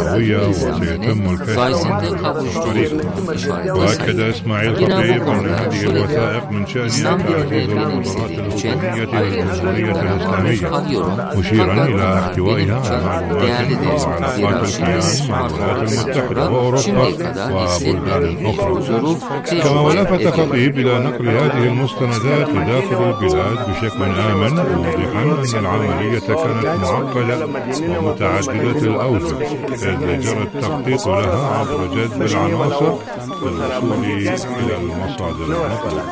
القوية وسيتم الكشف وأكد إسماعيل خطيب أن هذه الوثائق من شأنها تعزيز القدرات الحكومية والجمهورية الإسلامية، مشيرا إلى احتوائها على معلومات وعلاقات الكيان مع الولايات المتحدة وأوروبا وبلدان أخرى. كما ولفت خطيب إلى نقل هذه المستندات داخل البلاد بشكل آمن، موضحا أن العملية كانت معقدة ومتعددة الأوجه، إذ جرى التخطيط لها عبر جذب العناصر للوصول إلى المصادر المطلوبة.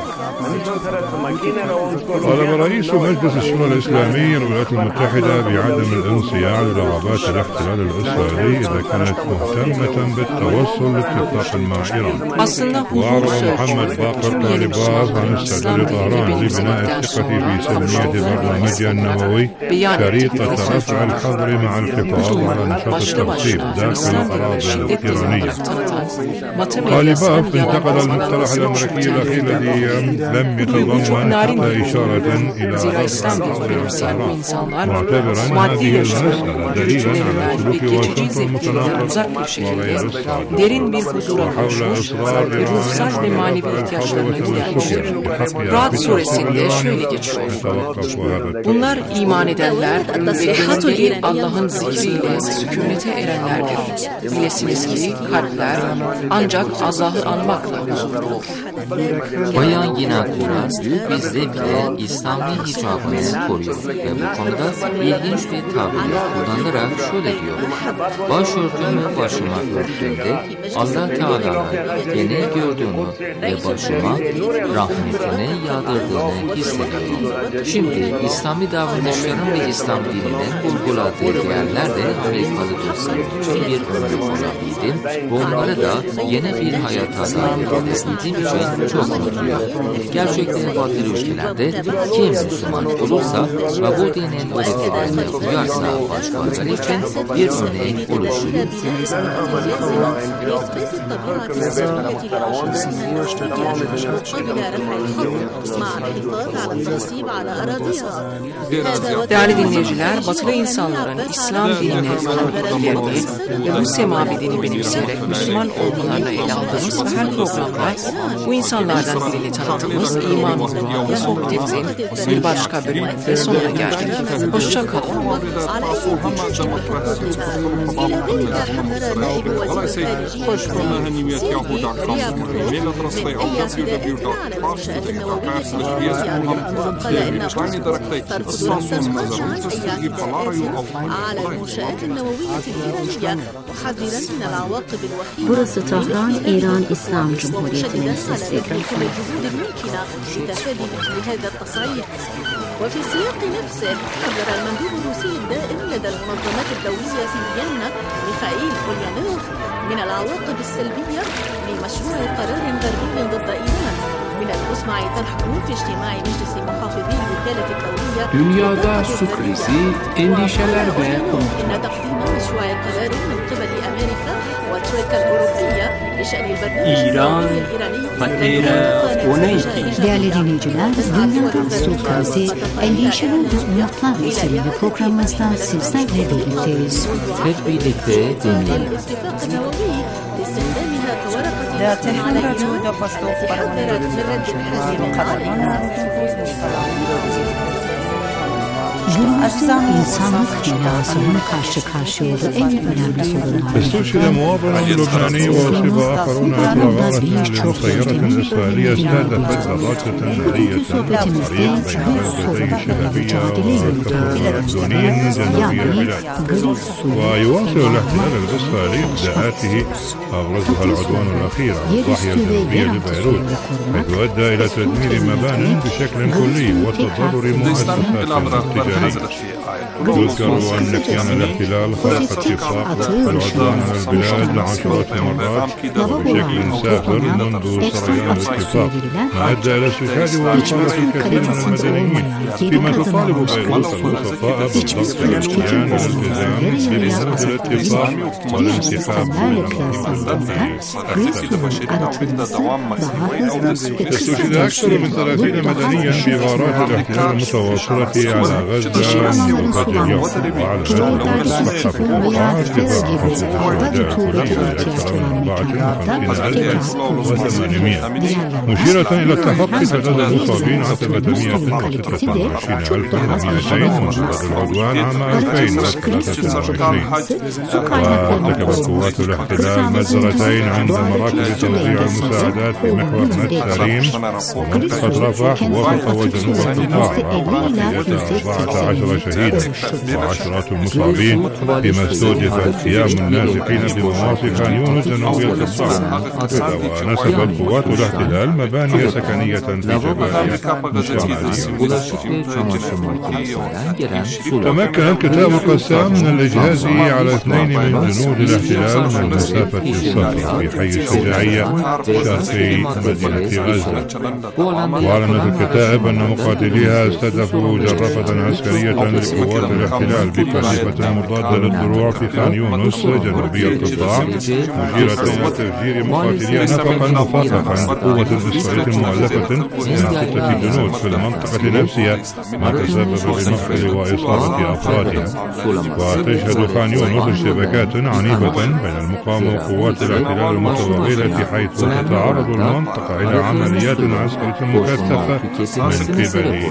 طالب رئيس مجلس الشورى الإسلامي للولايات المتحدة بعدم الانصياع لرغبات الاحتلال الإسرائيلي إذا كانت مهتمة بالتوصل لاتفاق مع إيران. وأعرب محمد باقر طالباف عن استعداد طهران لبناء الثقة في سلمية برنامجها النووي شريطة رفع الحظر مع الحفاظ على نشاط الترتيب داخل الأراضي الإيرانية. طالباف انتقد المقترح الأمريكي الأخير الذي لم يتضمن حتى إشارة إلى طهران، معتبرا هذه المسألة دليلا على سلوك واشنطن المتناقض وغير الصادق وحول إصرار ruhsal ve manevi ihtiyaçlarını gidermiştir. Ra'd suresinde şöyle geçiyor: bunlar iman edenler ve gönülleri Allah'ın zikriyle sükunete erenlerdir. Bilesiniz ki kalpler ancak Allah'ı anmakla huzurlu olur. Bayan Gina Kuras bizde bile İslami hicabını koruyor ve bu konuda ilginç bir tabir kullanarak şöyle diyor: başörtümü başıma örttüğümde Allah Teala'nın beni gördüğünü ve başıma rahmetini yağdırdığını hissediyorum. Şimdi İslami davranışların ve İslam dininin vurguladığı değerler de Amerikalı dostlarım için bir örnek olabildim ve onlara da yeni bir hayata dair edebildiğim için çok mutluyum. Gerçekten batı ülkelerde kim Müslüman olursa ve bu dinin öğretilerine uyarsa başkaları için bir örnek oluşur. Değerli dinleyiciler, batılı insanların İslam dinine tanıdıklarını ve bu semavi dini benimseyerek Müslüman olmalarına ele aldığımız ve her programda bu insanlardan birini tanıttığımız İman Uğurluğu'nda sohbetin bir başka bölümünde sonuna geldik. Hoşça kalın. Burası Tahran, İran İslam Cumhuriyeti'nin sesi. وفي السياق نفسه حذر المندوب الروسي الدائم لدى المنظمات الدولية في فيينا ميخائيل بوليانوف من العواقب السلبية لمشروع قرار غربي ضد إيران من المسمع طرحه في اجتماع مجلس محافظي الوكالة الدولية. Dünyada su krizi, endişeler ve إن تقديم مشروع قرار من قبل أمريكا والترويكا الأوروبية لشأن البرنامج İran ve Değerli dinleyiciler, dünyada su krizi, endişeler ve umutlar isimli programımızda sizlerle birlikteyiz. Hep birlikte dinleyelim. در تهران رادیو دا پشتو خبرنگار Günümüzde insanlık dünyasının karşı karşıya olduğu en önemli sorunlar. استشهد مواطن لبناني وأصيب آخرون أثر غارة لسيارة إسرائيلية استهدفت غارة نارية في طريق بين بلدتي شبابية والأردني جنوبي البلاد. ويواصل الاحتلال الإسرائيلي ابتداءاته أبرزها العدوان الأخير على الضاحية الجنوبية لبيروت، حيث أدى إلى تدمير مبان بشكل كلي وتضرر مؤسسات التجارية. يذكر أن كيان الاحتلال خلق اتفاق العدوان على البلاد لعشرات المرات بشكل سافر منذ سريان الاتفاق، ما أدى إلى استشهاد وإصابة الكثير من المدنيين، فيما تطالب بيروت الوسطاء بالضغط على الكيان والالتزام ببنود الاتفاق والانسحاب من استشهد أكثر من 30 مدنيا في غارات الاحتلال المتواصلة على غزة الإسلام وقد يقف على صحة القرآن اتفاق الشهداء الكلية أكثر من 54,800 مشيرة إلى التحقق تعداد المصابين عن 326,200 منذ العدوان عام 2023 وارتكبت قوات الاحتلال مجزرتين عند مراكز توزيع المساعدات في محور نتساريم ومنطقة رفح وسط وجنوب القطاع وقتلت 14 شهيدا وعشرات المصابين فيما استهدفت قيام النازحين بمناطق خان يونس جنوبي القطاع ونسبت قوات الاحتلال مباني سكنية في جبال تمكن كتاب قسام من الإجهاز على 2 من جنود الاحتلال من مسافة الصفر في حي الشجاعية شرقي مدينة غزة. وأعلنت الكتائب أن مقاتليها استهدفوا جرافة عسكرية لقوات الاحتلال بكثيفة مضادة للدروع في خان يونس جنوبي القطاع مشيرة إلى تفجير مقاتليها نفقا مفرقا قوة إسرائيلية مؤلفة من 6 جنود في المنطقة نفسها ما تسبب بمقتل وإصابة أفرادها. وتشهد خان يونس اشتباكات عنيفة بين المقاومة وقوات الاحتلال المتوغلة حيث تتعرض المنطقة إلى عمليات عسكرية مكثفة من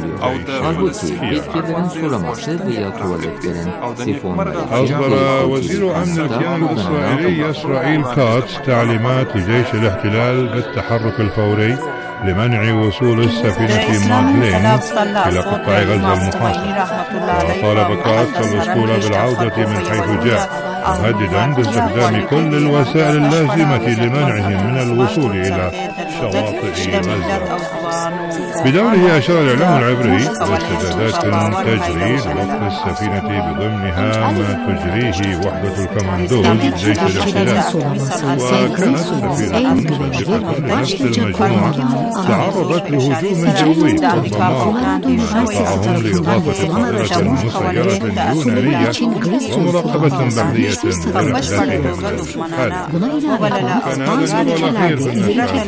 قبل أصدر وزير أمن الكيان الإسرائيلي إسرائيل كاتس تعليمات لجيش الاحتلال بالتحرك الفوري لمنع وصول السفينة مادلين إلى قطاع غزة المحاصر. وطالب كاتس الأسطول بالعودة من حيث جاء مهددا باستخدام كل الوسائل اللازمة لمنعهم من الوصول إلى شواطئ غزة. بدوره أشار الإعلام العبري لاستعدادات تجري لوقف السفينة بضمنها ما تجريه وحدة الكماندوز جيش الاحتلال. وكانت السفينة صديقة لنفس المجموعة تعرضت لهجوم جوي ودمار قطعهم لإضافة طائرة مسيرة يونانية ومراقبة بحرية لإحداثهم الحادث. كان هذا الجواب الأخير في النشاط.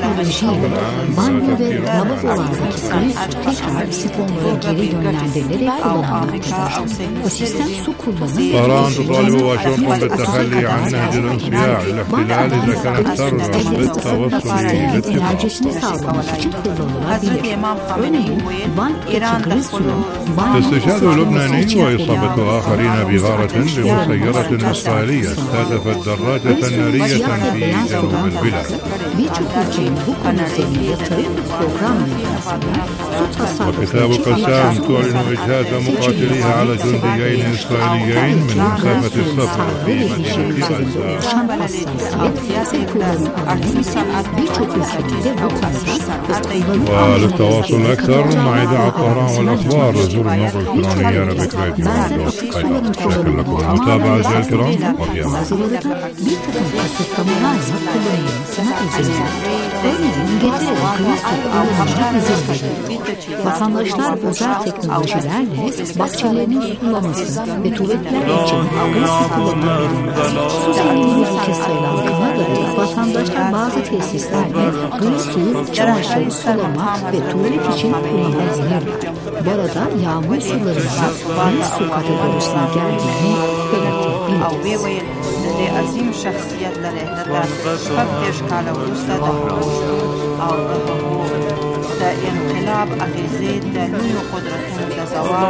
طهران تطالب واشنطن بالتخلي عن نهج الانصياع للاحتلال إذا كانت ترغب بالتوصل للاتفاق. استشهاد لبناني وإصابة آخرين بغارة بمسيرة إسرائيلية استهدفت دراجة نارية في جنوب البلاد. وكتاب قسام تعلن إجهاز مقاتليها على جنديين إسرائيليين من مسافة السفر في مدينة غزة. وللتواصل أكثر مع إذاعة طهران والأخبار زوروا الموقع الإلكتروني عربيك راديو. شكرا لكم المتابعة أعزائي الكرام وفي أمان Vatandaşlar özel teknolojilerle bahçelerini sulaması ve tuvaletler için gaz kullanımlarında su zenginliği ülke sayılan Kanada'da vatandaşlar bazı tesislerle gri suyu çamaşır, sulama ve tuvalet için kullanabilirler. Bu arada yağmur sularında gri su kategorisine geldiğini belirtebiliriz. لازم شخصیت لري فتش کاله وروسته د او د انقلاب اغیزې د لویو قدرتونو د زوال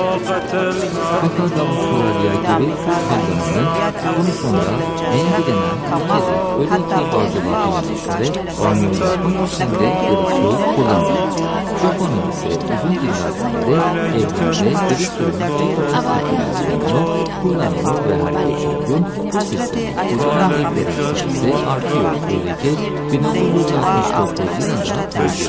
Hazreti Ayetullah Hamid'in artıyor kuvveti 1969 yılında 18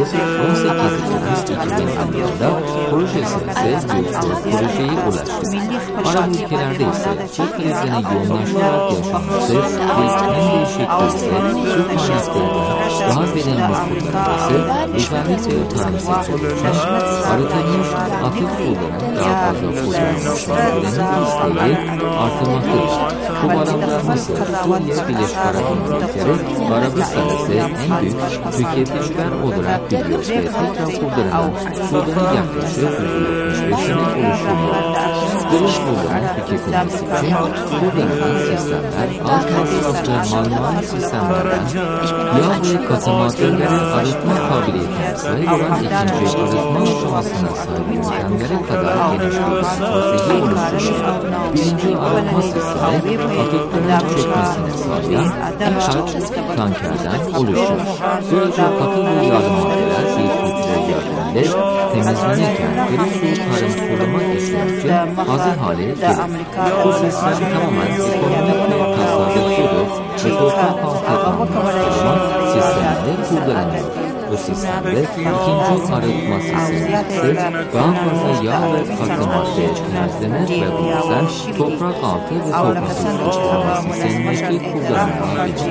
Temmuz 2010'da projesi ise projeye ulaştı. Arap ülkelerde ise bu krizlerin yoğunlaşarak yaşanması ve en değişikliği ise Türk kaynaklarında gaz verilmesi ise özellikle tanesi oluşan arıtılmış atık suların daha fazla kullanılmasının isteği artırmaktadır. Bu barajlar Mısır, Suriye, Birleşik Arap Emirlikleri ve Arabistan ise en büyük tüketiciler olarak biliyor ve tekrar kurdurılan suların yaklaşık %75'ini oluşturuyor. Giriş bulguran tüketilmesi için kullanılan sistemler alt masraflı manuel sistemlerden yağ ve katı maddeleri arıtma kabiliyetine sahip olan ikinci arıtma aşamasına sahip yöntemlere kadar geniş bir strateji oluşturuyor. Birinci arıtma sistemi atıkların çekmesini sağlayan birkaç tankerden oluşur. Böylece katı ve yağlı maddeler bir filtre yardımıyla temizlenirken geri su tarım kullanma kesinlikle hazır hale gelir. Bu sistem tamamen ekonomik ve tasarrufludur ve toprak altı kullanma sisteminde kullanılır. Bu sistemde ikinci arıtma sistemi ise daha fazla yağ ve katı madde temizlenir ve bu yüzden toprak altı ve toprak ısıtma sistemindeki kullanımına geçer.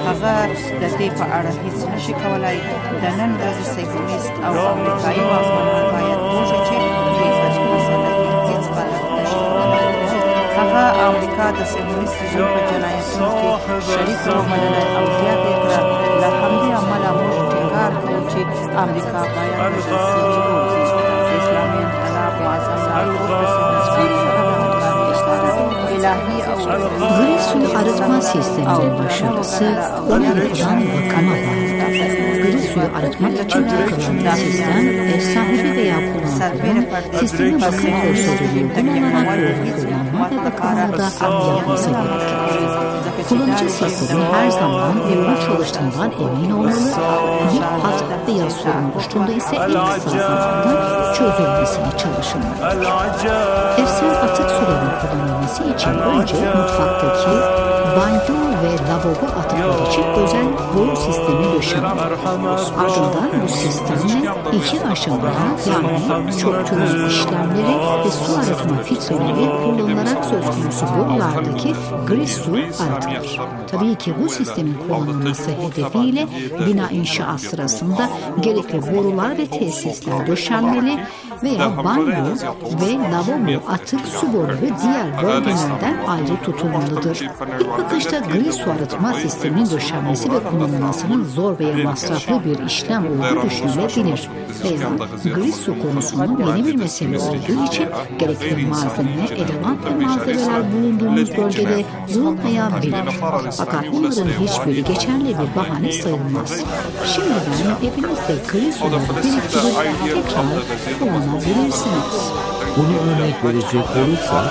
امریکا د سیمونیست رژیم په جنایتونو کې شریک ومنله او زیاته کړه. له همدې امله موږ ټینګار کوو چې امریکا باید وژل سي چې ووځي. د اسلامي انقلاب معظم راپور د سیمونیستانو سره د همکارۍ اشاره الهي او Gri suyu arıtma sisteminin başarısı ona yapılan bakıma bağlıdır. Gri suyu arıtmak için takılan sistem, ev sahibi veya kullanıcının sisteme bakım prosedürü uygulanarak kullanma ve bakımını da yapması gerekir. Kullanıcı sistemi her zaman evine çalıştığından emin olmalı, bir hat veya sorun oluştuğunda ise en kısa zamanda çözülmesine çalışılmalıdır. Evsel atık suların kullanılması için önce mutfaktaki banyo ve lavabo atıkları için özel boru sistemi döşenmeli. Ardından bu sistemle iki aşamada yani çöktürme işlemleri ve su arıtma filtreleri kullanılarak söz konusu borulardaki gri su arıtılır. Tabii ki bu sistemin kullanılması hedefiyle bina inşaat sırasında gerekli borular ve tesisler döşenmeli veya banyo ve lavabo atık su boru ve diğer bölgelerden ayrı tutulmalıdır. İlk bakışta gri su arıtma sisteminin döşenmesi ve kullanılmasının zor veya masraflı bir işlem olduğu düşünülebilir. Veya gri su konusunun yeni bir mesele olduğu için gerekli malzeme, eleman ve malzemeler bulunduğumuz bölgede bulunmayabilir. Fakat bunların hiçbiri geçerli bir bahane sayılmaz. Şimdiden evinizde gri suları biriktirip tekrar kullanabilirsiniz. Bunu örnek verecek olursak,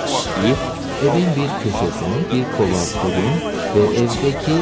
evin bir köşesine bir kova koyun ve evdeki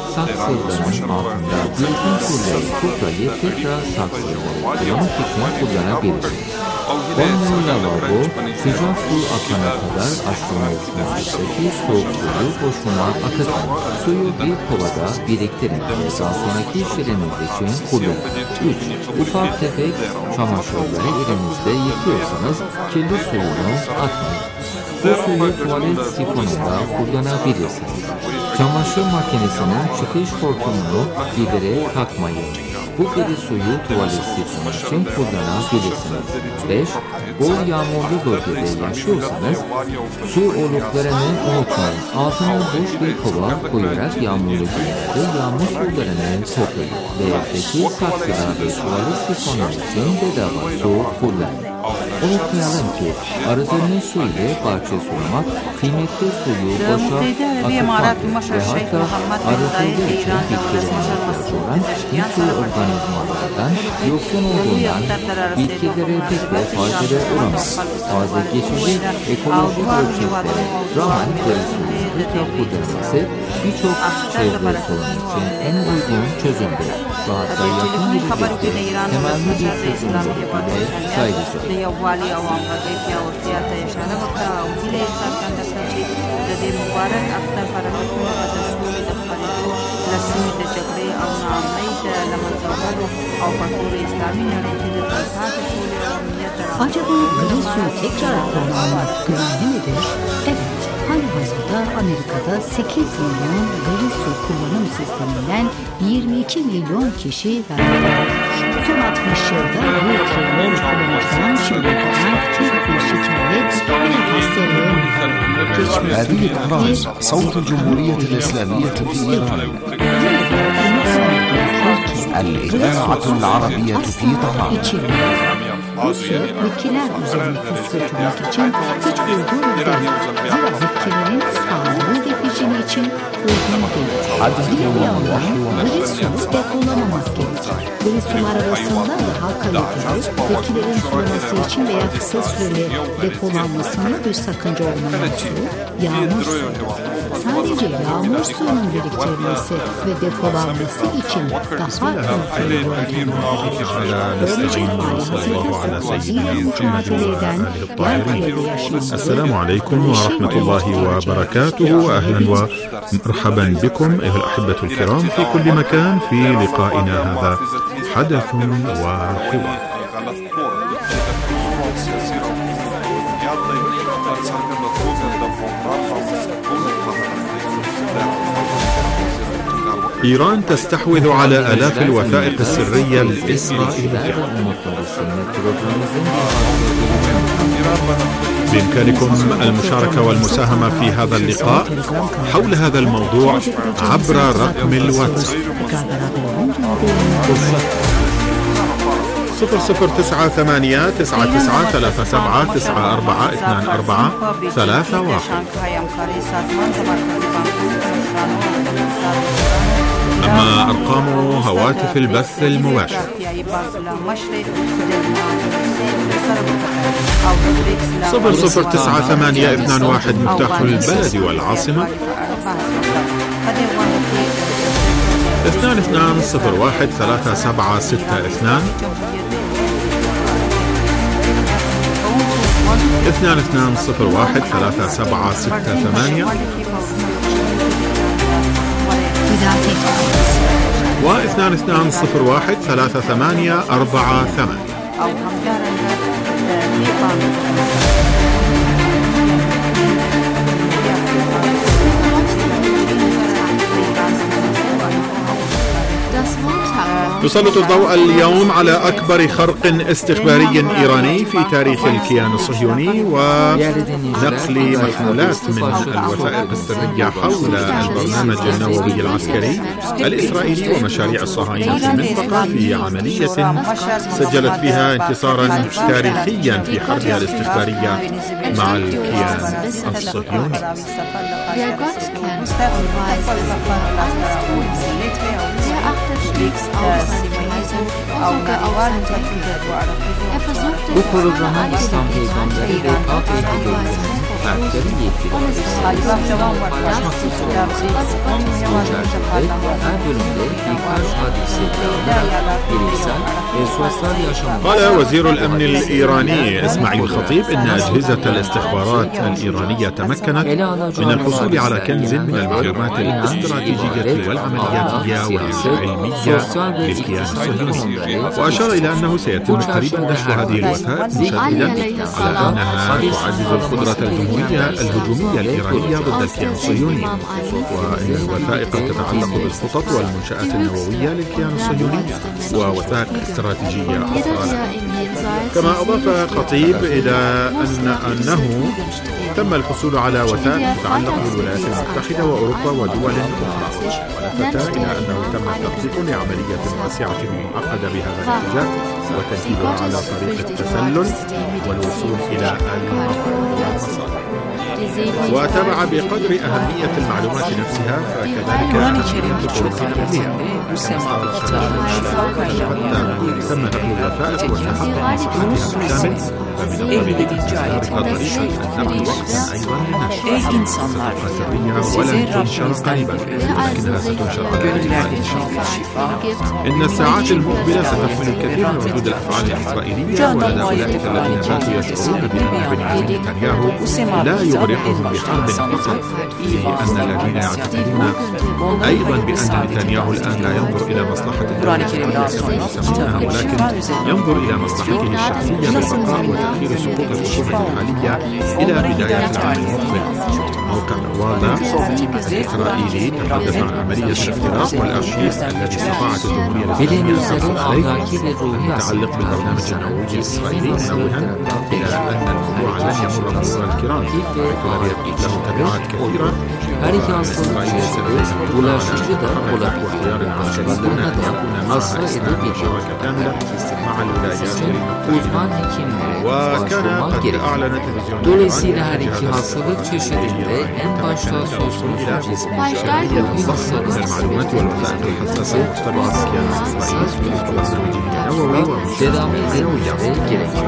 saksıların altında birikim suları toplayıp tekrar saksıları kullanmak için kullanabilirsiniz. Banyo lavabo sıcak su akana kadar açtığınız musluk'taki soğuk suyu boşuna akıtın. Suyu bir kovada biriktirin ve daha sonraki işleriniz için kullanın. 3. Ufak tefek çamaşırları elinizde yıkıyorsanız kirli suyunu atmayın. Bu suyu tuvalet sifonunda kullanabilirsiniz. Çamaşır makinesinin çıkış hortumunu giderek takmayın. Bu gri suyu tuvalet sifonu için kullanabilirsiniz. 5. Bol yağmurlu bölgede yaşıyorsanız su oluklarını unutmayın. Altına boş bir kova koyarak yağmurlu günlerde yağmur sularını toplayın. Ve evdeki saksılar ve tuvalet sifonu için bedava su kullanın. Unutmayalım ki aradığınız su ile bahçe sulamak, kıymetli suyu boşa akıtmaktır ve hatta arıtıldığı için bitkilerin ihtiyacı olan mikroorganizmalardan yoksun olduğundan bitkilere pek de faydalı olamaz. Fazla geçici ekolojik ölçeklere rağmen geri suyun tekrar kullanılması birçok çevre sorunu için en uygun çözümdür. Ve hatta yakın gelecekte temelli bir çözüm ile saygıdır. یووالي او همغږۍ پیاوړتیا ته اشاره وکړه او هیله یې څرګنده کړه چې د دې مبارک اختر برکتونه به د سولې د خپرېدو له سیمې د jăgrې او ناامنۍ د له منځه وړلو او په ټولې اسلامي نړۍ کې د تلپاتې سولې او امنیت د Acaba gri suyu tekrar kullanmak güvenli midir? Evet. Halihazırda Amerika'da 8 milyon gri su kullanım sisteminden 22 milyon kişi yararlanıyor. Son 60 yılda bu trilyon kullanıcıdan şimdiye kadar tek bir şikayet veya hastalığın geçmiş. هذه الأهرام صوت الجمهورية الإسلامية في إيران. الإذاعة العربية في طهران. Rusya bitkiler üzerine tuz dökülmek için hiç uygun değil. Zira bitkilerin sağlığı ve hijyeni için uygun değil. Bir yandan gri su depolamamak gerekir. Gri sular arasında daha kaliteli, bitkilerin sulaması için veya kısa süreli depolanmasında bir sakınca olmayan su, yağmur suyu. Sadece yağmur suyunun biriktirilmesi ve depolanması için daha iyi yöntemler. Böylece السلام عليكم ورحمة الله وبركاته، وأهلا ومرحبا بكم أيها الأحبة الكرام في كل مكان في لقائنا هذا حدث وحوار. إيران تستحوذ على آلاف الوثائق السرية الإسرائيلية. بإمكانكم المشاركة والمساهمة في هذا اللقاء حول هذا الموضوع عبر رقم الواتساب 00989937942431. أما أرقام هواتف البث المباشر 009821 مفتاح البلد والعاصمة 22013762 22013768 و22013848. نسلط الضوء اليوم على أكبر خرق استخباري إيراني في تاريخ الكيان الصهيوني ونقل محمولات من الوثائق السرية حول البرنامج النووي العسكري الإسرائيلي ومشاريع الصهاينة في المنطقة في عملية سجلت فيها انتصارا تاريخيا في حربها الاستخبارية مع الكيان الصهيوني. Bu programa İslam Peygamber'i ve Pak Ehli'nin fertleri yetkilileri paylaşmak istiyoruz. Bu çerçevede her bölümde birkaç hadise dağılarak bireysel ve sosyal yaşamı. قال وزير الأمن الإيراني إسماعيل خطيب إن أجهزة الاستخبارات الإيرانية تمكنت من الحصول على كنز من المعلومات الاستراتيجية والعملياتية والعلمية للكيان الصهيوني، وأشار إلى أنه سيتم قريبا نشر هذه الوثائق مشددا على أنها تعزز القدرة الجمهورية الهجومية الإيرانية ضد الكيان الصهيوني، وأن الوثائق تتعلق بالخطط والمنشآت النووية للكيان الصهيوني ووثائق استراتيجية أخرى. كما أضاف خطيب إلى أنه تم الحصول على وثائق تتعلق بالولايات المتحدة وأوروبا ودول أخرى، ولفت إلى أنه تم التخطيط لعملية واسعة ومعقدة بهذا الاتجاه وتنفيذها على طريق التسلل والوصول إلى المصادر. وتابع بقدر أهمية المعلومات نفسها فكذلك أهمية الطرق التالية. تم نقل الوثائق والتحقق من صحتها الكامل Ey insanlar, size Rabbinizden ولكنها ستنشر إن الساعات المقبلة ستحمل الكثير من ردود الأفعال الإسرائيلية، ولدى أولئك الذين باتوا يشعرون بأن بنيامين نتنياهو لا يغرقهم بحرب فقط، لأن الذين يعتقدون أيضا بأن نتنياهو الآن لا ينظر إلى مصلحة الدولة كما يسمونها، ولكن ينظر إلى مصلحته الشخصية بالبقاء وتأخير سقوط الحكومة الحالية إلى بداية العام المقبل. موقع والا الإسرائيلي تحدث عن عملية الاختراق والأرشيف الذي استطاعت الجمهورية الإسلامية الحصول عليه المتعلق بالبرنامج النووي الإسرائيلي، منوها إلى أن الموضوع لن يمر مرور الكرام، حيث له تبعات كثيرة Her iki hastalık çeşidi bulaşıcı da olabilir. Başkalarına da hasta edebilir. Uzman hekimle başvurmak gerekir. Dolayısıyla her iki hastalık çeşidinde en başta söz konusu cismi yakın hastalık tedavi edilmesi gerekir.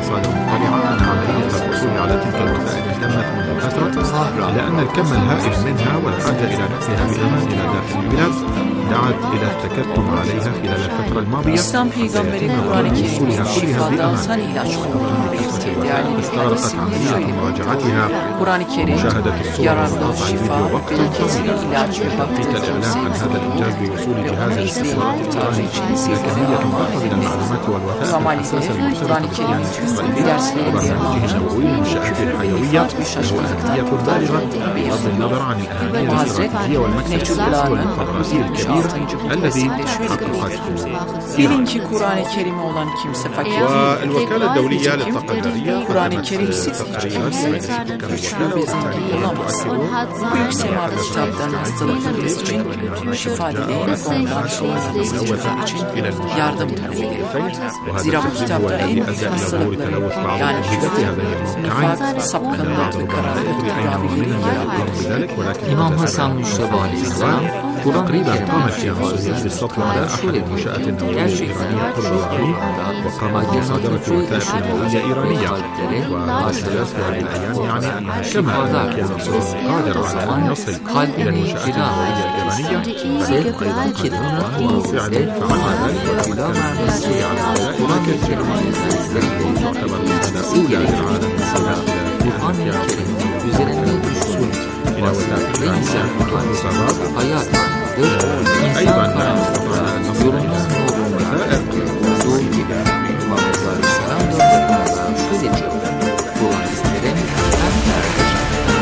إلى أن الكم الهائل منها والحاجة إلى نقلها بأمان إلى داخل البلاد دعت إلى التكتم عليها خلال الفترة الماضية. İslam peygamberi Kur'an-ı Kerim'in şifada alsan ilaç olduğunu belirtti. Değerli bir isimli şöyle. Kur'an-ı Kerim, yararlı şifa, bereketli ilaç ve bakteriya ve onu izleyen kurtarıcı için sevgiyle Ramali'de Kur'an-ı Kerim'in tüm derslerini yer almışım. İfrat ve şaşkınlıktan kurtarıcı bir Hazret Nehcullah'ın 176. hutbesinde şöyle demiştir. Bilin ki Kur'an-ı Kerim'i olan kimse fakir değil. Kur'an-ı Kerim'siz hiç kimse güçlü ve zengin olamaz. Bu büyük semavi kitaptan hastalıklarımız için şifa dileyin, ondan sorunlarımızı çözmek için yardım talep edelim. Zira bu kitapta en büyük hastalıkları yani küfür, nifak, sapkınlık ve kararlılık tedavileri yer alır. İmam Hasan Müşteba Aleyhisselam Kur'an-ı Kerim'in şifasıyla şöyle demiştir. Gerçekten çok durumda aydınlatıcı ışınlarla kalplere hastalıklarla şifadar olur. O zaman kalbini cila sevk kitabına inilse kula vermesi Kur'an-ı Kerim'in izleriyle Kur'an-ı Kerim'in üzerinde düşsün vasıflarıyla insan kurtarması hayat anıdır. İnsan karanlıklarına yorumdan nurunda olduğu gibi Muhammed Aleyhisselam döndürmeden şöyle diyor. Kur'an isterim hem kardeşim.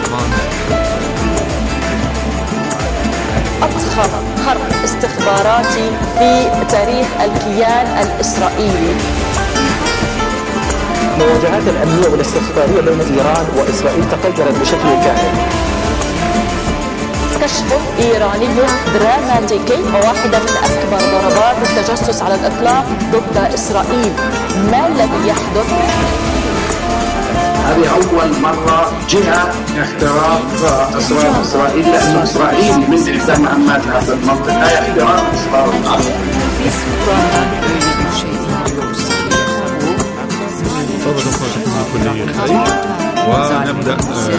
أضخم خرق استخباراتي في تاريخ الكيان الإسرائيلي. المواجهات الأمنية والاستخبارية بين إيران وإسرائيل تغيرت بشكل كامل. كشف إيراني دراماتيكي وواحدة من أكبر ضربات التجسس على الإطلاق ضد إسرائيل. ما الذي يحدث؟ هذه أول مرة جهة اختراق إسرائيل لأن إسرائيل من إحدى مهماتها في المنطقة هي اختراق أسرار الأرض. ونبدأ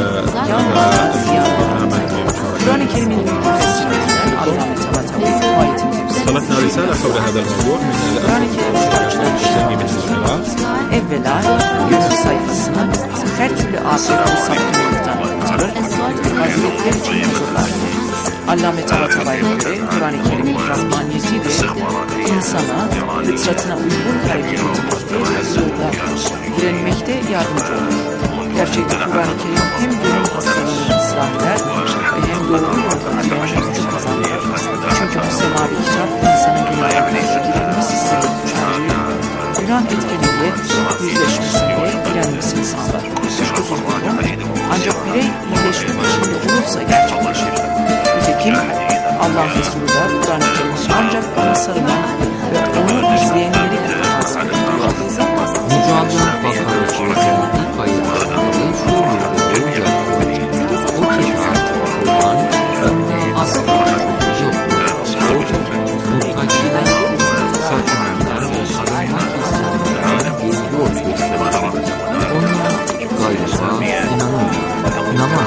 Kur'an-ı Kerim'in müfessirlerinden Allah'ın وصلتنا رسالة حول هذا الموضوع من الإسلامي من الخلاف. Evvela YouTube sayfasına her türlü afet ve sapkınlıktan kurtarır, faziletler için huzurlar. Allame Tabatabay'a göre Kur'an-ı Kerim'in rahmaniyetiyle insana, fıtratına uygun hareket etmekte ve yolda direnmekte yardımcı olur. Gerçekte Kur'an-ı Kerim hem gönül hastalığını ıslah eder ve hem doğru yolda arayan gücü kazanır. Çünkü bu semavi kitap insanın günahına girilmiş hissini güçlendiriyor. Günah etkileriyle yüzleşmesinde direnmesini sağlar. Kuşkusuz bu ancak birey iyileşme peşinde olursa gerçekleşir. Nitekim Allah Resulü de Kur'an-ı Kerim'in ancak bana sarılan ve onu izleyenleri lazım diyor. Mücadele Bakanı Suresinin ilk ayetlerinde şu buyuruyor. O kitap Kur'an asla çok yok. Muttakiler sakınanlar arınmak isteyenlerden bir yol gösterir. Onlar gayba inanırlar. Namaz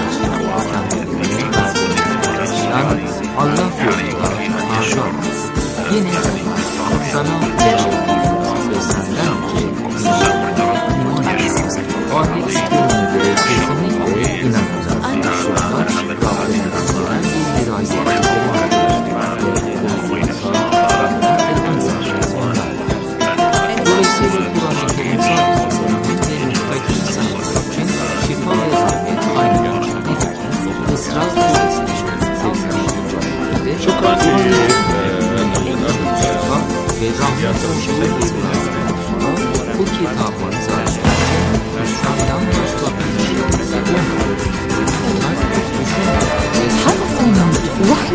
yani Allah yolunda harcar. Yine sana ve senden ahir gününe kesinlikle inanırlar. Şunlar Rabbimizden bir ayet. Dolayısıyla Kur'an-ı Kerim sadece ve mutlak insanlar için şifa ve rahmet aynı gerçekten. Isra Suresinin 80. ayetinde çok önemli ve rahmetin şifalarından sonra bu kitabın zaten Müslümandan başka bir şey olmadı. Onlar düşünün.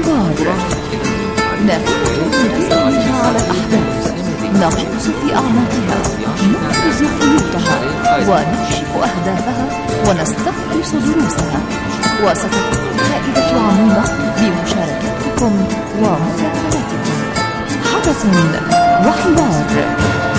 وحوار، نفوت نضيء على الأحداث، نغوص في أعماقها، نبرز خيوطها ونكشف أهدافها ونستخلص دروسها، وستكون فائدة عميقة بمشاركتكم ومداخلاتكم. حدث وحوار.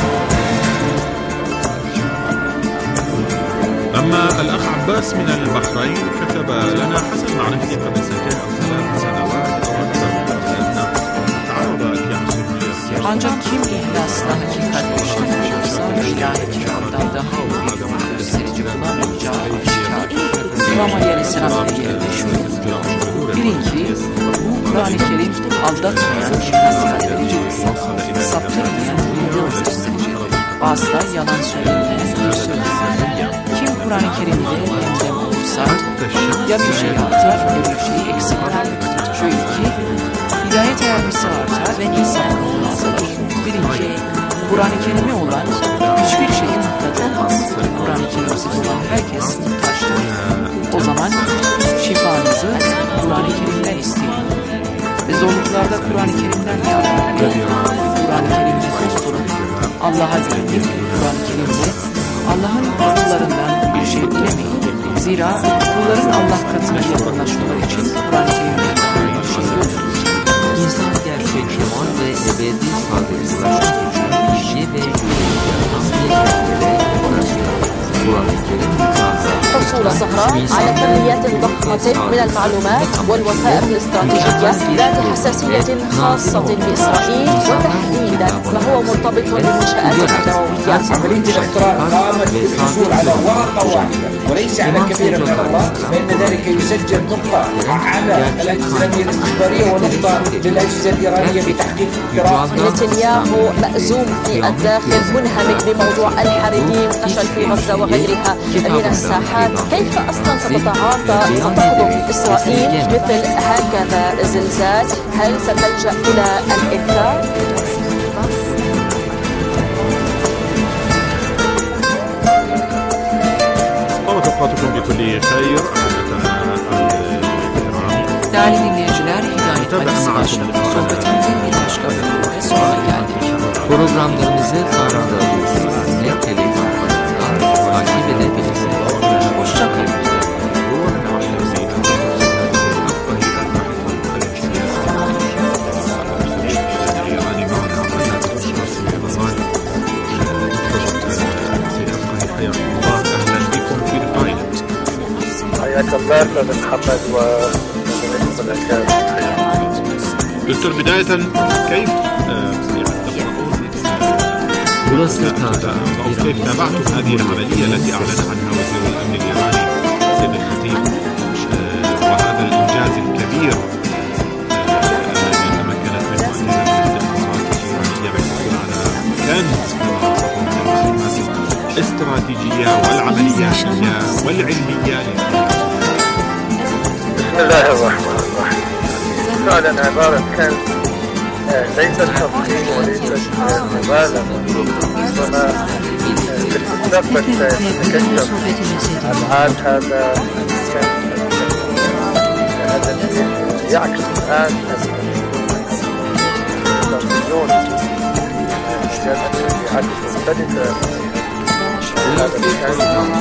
أما الأخ عباس من البحرين كتب لنا حسب معرفتي قبل 2 أو 3 سنوات أو أكثر أن تعرض كيانوس ancak kim ihlasla hakikat yaşanmışsa ilahi kitabdan daha büyük gösterici bulamayacağı aşikar. İmam Ali Aleyhisselam'ın yerinde şöyle diyor. Bilin ki bu Kur'an-ı Kerim aldatmayan nasihat verici olsun, saptırmayan yol gösterici ve asla yalan söylemeyen bir söyledi. Kim Kur'an-ı Kerim'de emrem olursa ya bir şey artar ya bir şey eksik olur. Şöyle ki hidayet ermesi artar ve insanlığı azalır. Birinci, Kur'an-ı Kerim'e olan hiçbir şeye muhtaç olmaz. Kur'an-ı Kerim'siz olan herkes muhtaçtır. O zaman şifanızı Kur'an-ı Kerim'den isteyin. Ve zorluklarda Kur'an-ı Kerim'den yardım edin. Kur'an-ı Kerim'de söz durun. Allah'a güvenin. Kur'an-ı Kerim'de Allah'ın kullarından bir şey dilemeyin. Zira kulların Allah katına yakınlaşmaları için Kur'an-ı Kerim'den bir şey yoktur. İnsan gerçek kemal ve ebedi saadete ulaşmak için bilgi ve yüreği حصول صحراء على كميات ضخمة من المعلومات والوثائق الاستراتيجية ذات حساسية خاصة بإسرائيل وتحديدا ما هو مرتبط بالمنشآت النووية. عملية الاختراق قامت بالحصول على ورقة واحدة وليس على كثير من الأوراق، فإن ذلك يسجل نقطة على الأجهزة الاستخبارية ونقطة للأجهزة الإيرانية بتحقيق اختراق. نتنياهو مأزوم في الداخل، منهمك بموضوع الحربيين، فشل في غزة وغيرها من الساحات. كيف أصلا ستتعاطى ستحضر إسرائيل مثل هكذا زلزال؟ هل ستلجأ إلى الإنكار؟ توقعاتكم بكل خير. Değerli dinleyiciler, Hidayet Hadisi başladı. Sohbetimizin bir başka bölümünde sonuna geldik. Programlarımızı Tarih Radyosu'nda televizyon kanalından takip edebilirsiniz. Hoşçakalın. حياك الله أستاذ محمد وزميلكم الأكارم. دكتور بداية كيف كيف تابعتم هذه العملية التي أعلن عنها وزير الأمن الإيراني سيد الخطيب وهذا الإنجاز الكبير الذي تمكنت منه الاستراتيجية بالحصول على كنز الاستراتيجية والعملياتية والعلمية. بسم الله الرحمن الرحيم. فعلا عبارة كنز ليست تضخيم وليست مبالغة، ربما في المستقبل سيتكشف أبعاد هذا الذي يعكس الآن الصهيونيون سياسة عدد مختلفة. هذا الكنز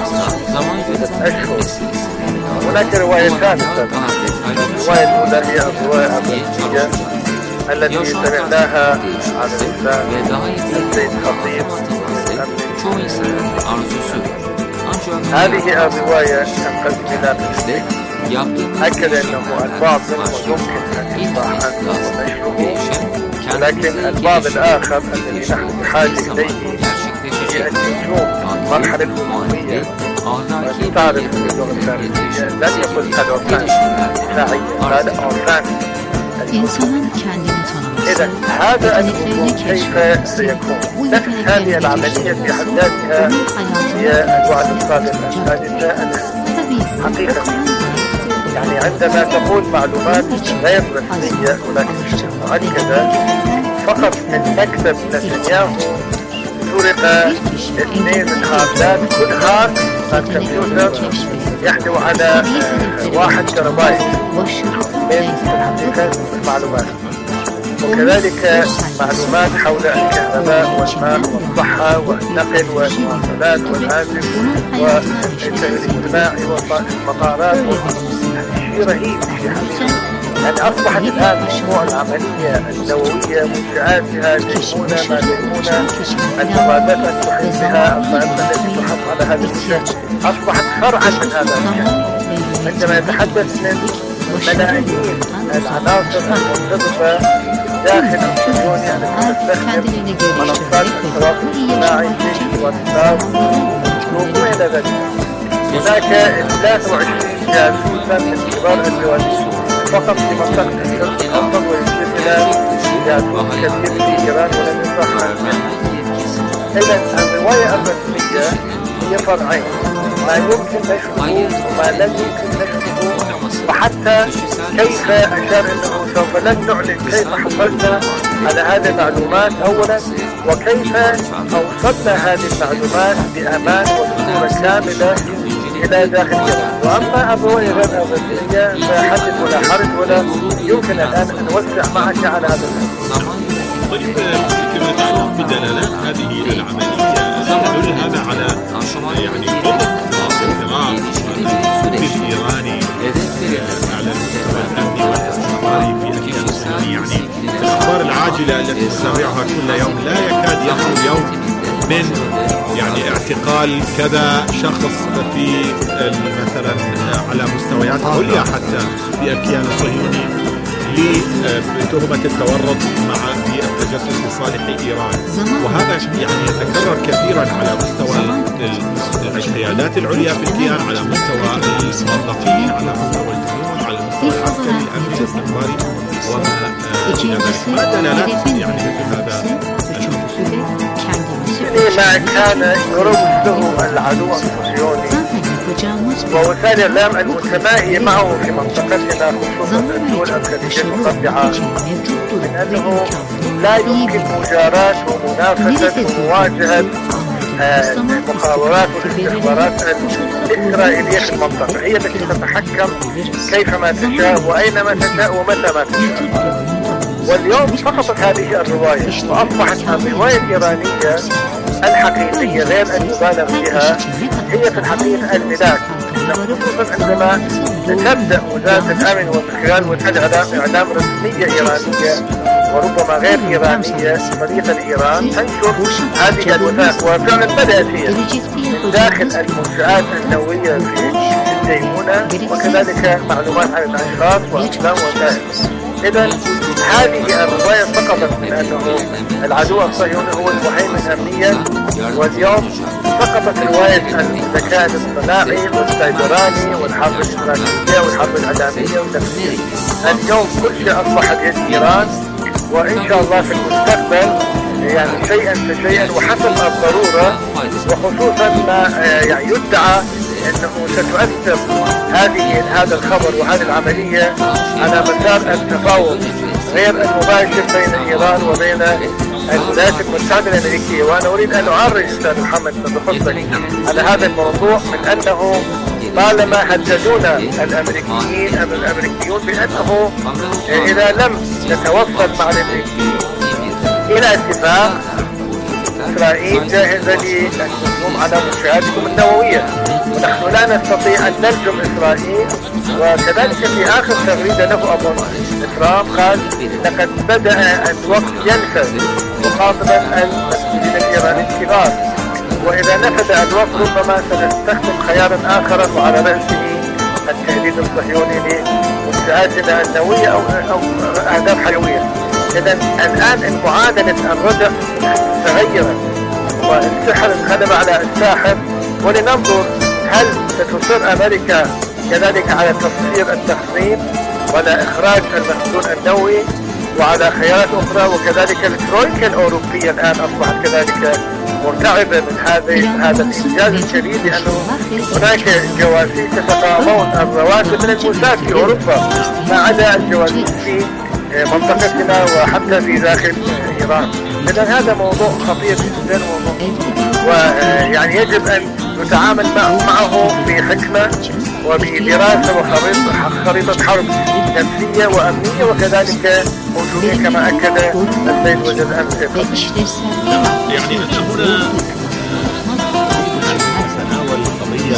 أشهر. هناك روايتان. الرواية الأولى هي الرواية الأمريكية التي سمعناها عن الإنسان السيد خطيب. هذه الرواية تنقسم إلى قسمين. أكد أنه البعض منه يمكن أن يطبع عنه ونشره، ولكن البعض الآخر الذي نحن بحاجة إليه هي أن يشوف مرحلة الأمومية وتعرف اللغة الفارسية. لن يقل العرفان الدفاعية، هذا عرفان. إذا هذا الأمور كيف سيكون؟ نفس هذه العملية في حد ذاتها هي الوعد الصادق الثالثة حقيقة. يعني عندما تقول معلومات غير رسمية ولكن مؤكدة فقط من مكتب نتنياهو سرق 2 هاردات، كل هارد الكمبيوتر يحتوي على 1 تيرابايت من الحقيقة المعلومات، وكذلك معلومات حول الكهرباء والماء والصحة والنقل والمواصلات والهاتف والاجتماعي والمطارات. شيء رهيب في حقيقة. يعني أصبحت الآن مجموع العملية النووية منشآتها ديمونة ما ديمونة، المبادرات التي تحيط بها الطائرة التي تحط على هذا الشكل أصبحت فرعا من هذا الشكل. عندما يتحدث من ملايين العناصر المرتبطة داخل الصهيون، يعني تستخدم منصات التواصل الاجتماعي في واتساب وما إلى ذلك. هناك 23 جاسوسا من كبار الدول فقط في منطقة الشرق الأوسط، ويشير إلى جاسوس كثير في إيران ولم يصح عنه. إذا الرواية الرسمية هي فرعين: ما يمكن نشره وما لن يمكن نشره، وحتى كيف أشار أنه سوف لن نعلن كيف حصلنا على هذه المعلومات أولا، وكيف أوصلنا هذه المعلومات بأمان وبصورة كاملة إلى داخل إيران. وأما الرواية غير الرسمية فحدث ولا حرج، ولا يمكن الآن أن نوسع معك على هذا الموضوع. طيب كما تعرف بدلالات هذه العملية تدل هذا على يعني قدرة الاستمرار الإيراني على المستوى الأمني والاستخباري في الكيان الصهيوني. يعني الأخبار العاجلة التي نتابعها كل يوم لا يكاد يخلو يوم من يعني اعتقال كذا شخص في مثلا على مستويات عليا حتى في الكيان الصهيوني بتهمة التورط في التجسس لصالح إيران، وهذا يعني يتكرر كثيرا على مستوى القيادات العليا في الكيان، على مستوى الموظفين، على مستوى الجنود، على مستوى العسكري الأمني الاستخباري وما إلى ذلك. ما دلالات يعني مثل هذا ما كان يروج له العدو الصهيوني ووسائل الإعلام المتماهية معه في منطقتنا خصوصا الدول الخليجية المقطعة، من أنه لا يمكن مجاراة ومنافسة ومواجهة المخابرات والاستخبارات الإسرائيلية في المنطقة. هي التي تتحكم كيفما تشاء وأينما تشاء ومتى ما تشاء. واليوم سقطت هذه الرواية وأصبحت الرواية الإيرانية الحقيقية غير المبالغ فيها هي في الحقيقة الملاك، خصوصا عندما تبدأ وزارة الأمن والخلال والإعلام رسمية إيرانية وربما غير إيرانية فريقة إيران تنشر هذه الوثائق، وفعلا بدأت هي من داخل المنشآت النووية في الديمونة، وكذلك معلومات عن الأشخاص وأسلام وسائل. إذا هذه الرواية سقطت من أنه العدو الصهيوني هو المهيمن أمنيا، واليوم سقطت رواية الذكاء الاصطناعي والسيبراني والحرب الاستراتيجية والحرب الإعلامية والتفكير. اليوم كل شيء أصبح بيد إيران، وإن شاء الله في المستقبل يعني شيئا فشيئا وحسب الضرورة، وخصوصا ما يعني يدعى أنه ستؤثر هذا الخبر وهذه العملية على مسار التفاوض غير المباشر بين إيران وبين الولايات المتحدة الأمريكية. وأنا أريد أن أعرج أستاذ محمد بخصوص على هذا الموضوع، من أنه طالما هددونا الأمريكيون بأنه إذا لم نتوصل مع الأمريكيين إلى اتفاق، إسرائيل جاهزة للهجوم على منشآتكم النووية، ونحن لا نستطيع أن نلجم إسرائيل. وكذلك في آخر تغريدة له أبو ترامب قال لقد بدأ الوقت ينفذ، مخاطبا المسؤولين الإيرانيين الكبار، وإذا نفذ الوقت ربما سنستخدم خيارا آخر وعلى رأسه التهديد الصهيوني لمنشآتنا النووية أو أهداف حيوية. إذا الآن المعادلة الردع تغيرت والسحر انقلب على الساحر، ولننظر هل ستصر أمريكا كذلك على تصفير التخزين ولا إخراج المخزون النووي وعلى خيارات أخرى. وكذلك الترويكا الأوروبية الآن أصبحت كذلك مرتعبة من هذا الإنجاز الشديد، لأنه هناك جواسيس يتقاضون الرواتب من الموساد في أوروبا ما عدا الجواسيس في منطقتنا وحتى في داخل إيران. إذن هذا موضوع خطير جدا، ويعني يجب أن نتعامل معه بحكمة وبدراسة وخريطة حرب نفسية وأمنية وكذلك موجودية كما أكد السيد وزير الأمن. يعني أنا هنا أتناول قضية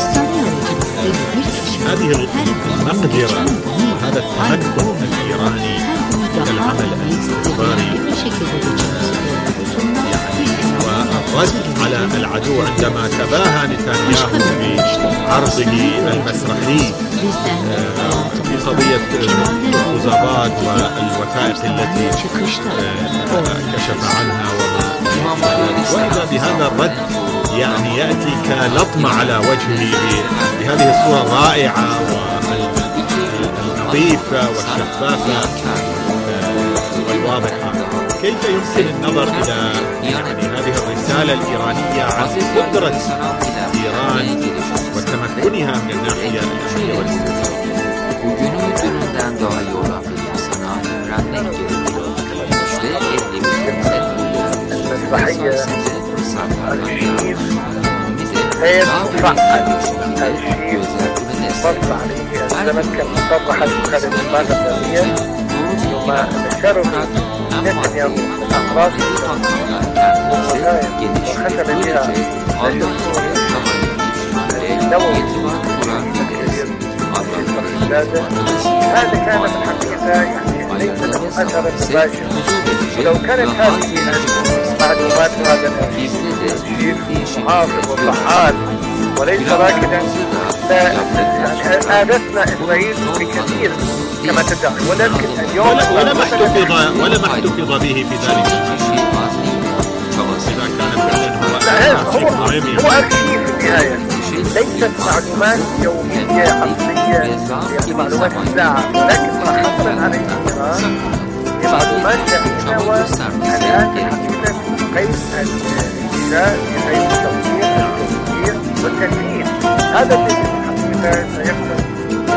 هذه المقدرة وهذا التمكن الإيراني من العمل الاستخباري والرد على العدو عندما تباهى نتنياهو بعرضه المسرحي في قضية الخزابات والوثائق التي كشف عنها وإذا بهذا الرد يعني يأتي كلطمة على وجهه بهذه الصورة الرائعة والنظيفة والشفافة والواضحة. كيف يمكن النظر إلى يعني هذه الرسالة الإيرانية عن قدرة إيران وتمكنها من الناحية الأمنية والاستراتيجية؟ المسرحية الشيء غير مفعل، الشيء مصر عليه الزمن كما صرحت خالد المال الثانية ثم نشروا نتنياهو الأعراض وختم بها هذا كان في الحقيقة يعني ليس له أثر مباشر، ولو كانت هذه المعلومات هذا الشيء محافظ وفعال وليس راكدا يعني آذتنا إسرائيل بكثير كما تدعي، ولكن اليوم ولم احتفظ به في ذلك الشيء. إذا كان فعلا هو أرشيف في النهاية، ليست معلومات يومية عصرية يعني معلومات الساعة، ولكن ما حصل عليه إيران هي معلومات دقيقة والآن بحقيقة قيد الإنشاء بقيد التوفير والتنفيذ. هذا الذي بحقيقة سيحصل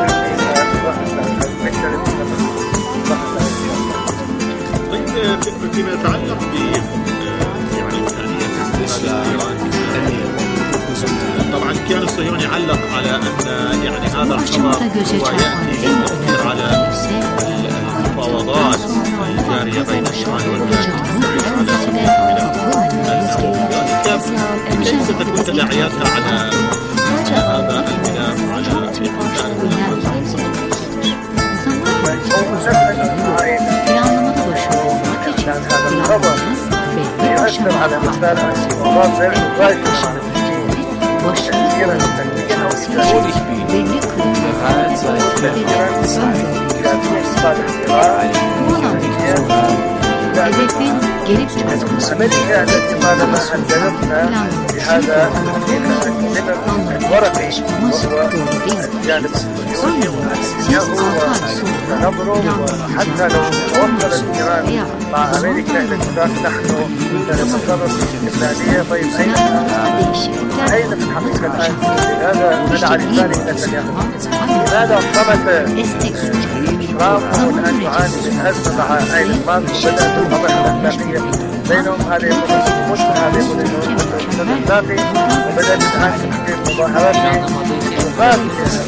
فيما يتعلق ب يعني إمكانية استفادة إيران طبعا الكيان الصهيوني علق على أن يعني هذا الخبر هو يأتي للتأثير على المفاوضات الجارية بين إيران والولايات المتحدة على الملف النووي. كيف ستكون تداعياتها على هذا الملف على هذا الخبر يؤثر على مسألة المفاوضات غير مباشرة كثيرا تنمية أو أمريكا التي طالما أنزلتنا بهذا الورقي وهو الجانب الصهيوني ونضرب حتى لو توصلت إيران مع أمريكا إلى اتفاق نحن سنتصرف في استقلالية. طيب أين في الحقيقة الآن؟ لماذا منع الإنسان نتنياهو؟ لماذا صمت ترامب والآن يعاني من أزمة مع أيلون ماسك وبدأت القضايا الأخلاقية بينهم هذه المشكلة هذه الأخلاقي وبدأت الآن تحقيق مظاهرات وفاة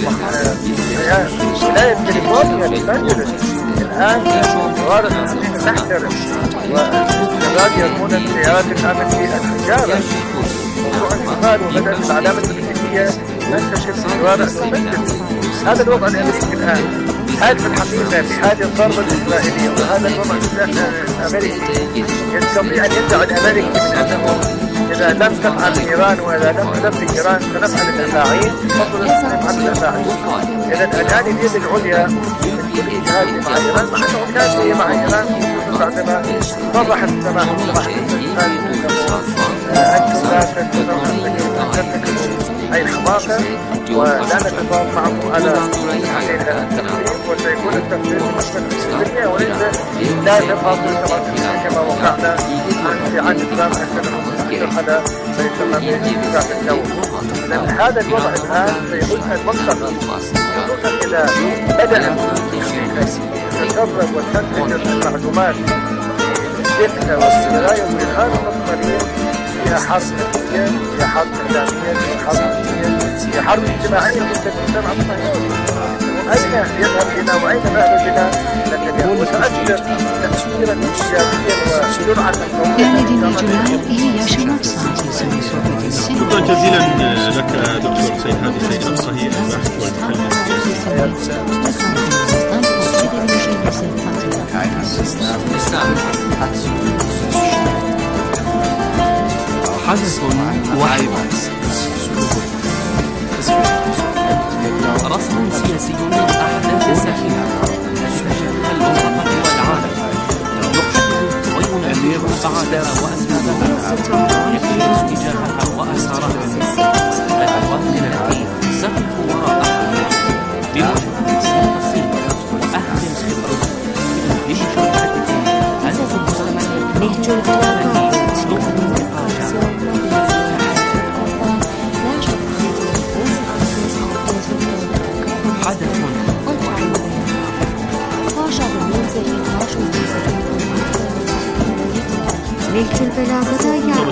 ولاية كاليفورنيا لوس أنجلوس الآن شوارع تحترق والشباب يرمون السيارات الآن في الحجارة. موضوع انتقال وبدأت العلامة الأمريكية تنتشر في شوارع لوس أنجلوس. هذا الوضع الأمريكي الآن. هذا في الحقيقة في هذه الضربة الإسرائيلية وهذا الوضع الأمريكي يستطيع أن يدعي الأمريكي من أنه إذا لم تفعل إيران وإذا لم تنفذ إيران سنفعل الأفاعيل فضل نفعل الأفاعيل. إذا الآن اليد العليا من كل الجهات مع إيران مع أنه كان هي مع إيران بعدما صرح السماح الإنسان أنتم لا ترتكبوا أي حماقة ولا نتفاوض معكم على التقديم وسيكون التقديم مشكلة الدنيا وليس لازم أصل كما وقعنا في عهد الإسلام على سيسمى باتفاق الدولة. هذا الوضع الآن سيكون المنطقة خصوصا إذا بدأ تتسرب وتنتشر المعلومات الفتنة والسرايا والإخوان المضطرين فيها حرب نفسية، فيها حرب إعلامية، فيها حرب نفسية، فيها حرب اجتماعية ضد المجتمع الصهيوني. أين يذهب بنا وأين نذهب بنا؟ لكن متأثر تأثيرا إيجابيا وسرعة Değerli dinleyiciler, iyi yaşamak saati sonu sohbeti. شكرا جزيلا لك دكتور سيد هادي سيد الصهي الباحث والمتكلم حدث وعيب رصد سياسي للأحداث الساخنة تشغل المنطقة والعالم يحدد وينادي السعادة وأسبابها يقيس اتجاهها وآثارها الأواخر التي ستقف وراءها بمجرد سياسي وأهل خبرة لمشاركتهم هدف المسلمين ملك البلاغة يعني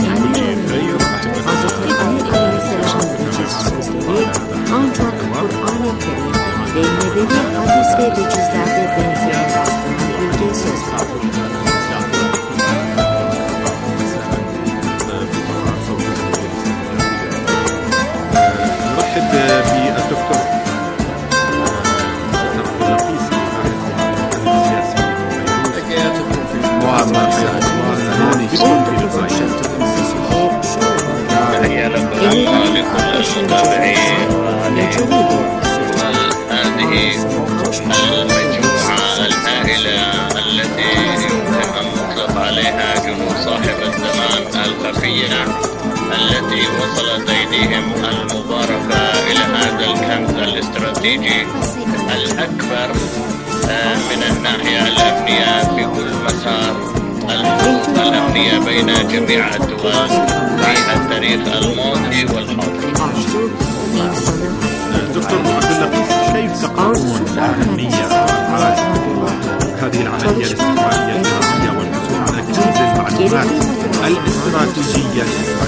Hazreti Ali Aleyhisselam'ın ilçesi sözleri ancak Kur'an-ı Kerim ve nebevi hadis ve vecizlerde benzeyen rastlanan bildiği sözlerdir. نرحب بالدكتور هذه المجموعة الهائلة التي يمكن أن نطلق عليها جنود صاحب الزمان الخفية التي وصلت أيديهم المباركة إلى هذا الكنز الاستراتيجي الأكبر من الناحية الأمنية في كل مسار الحروب الأمنية بين جميع الدول في التاريخ الماضي والحاضر. دكتور عبد اللطيف، كيف تقرؤون أهمية هذه العملية الاستكمالية الإيرانية والحصول على كنز المعلومات الاستراتيجية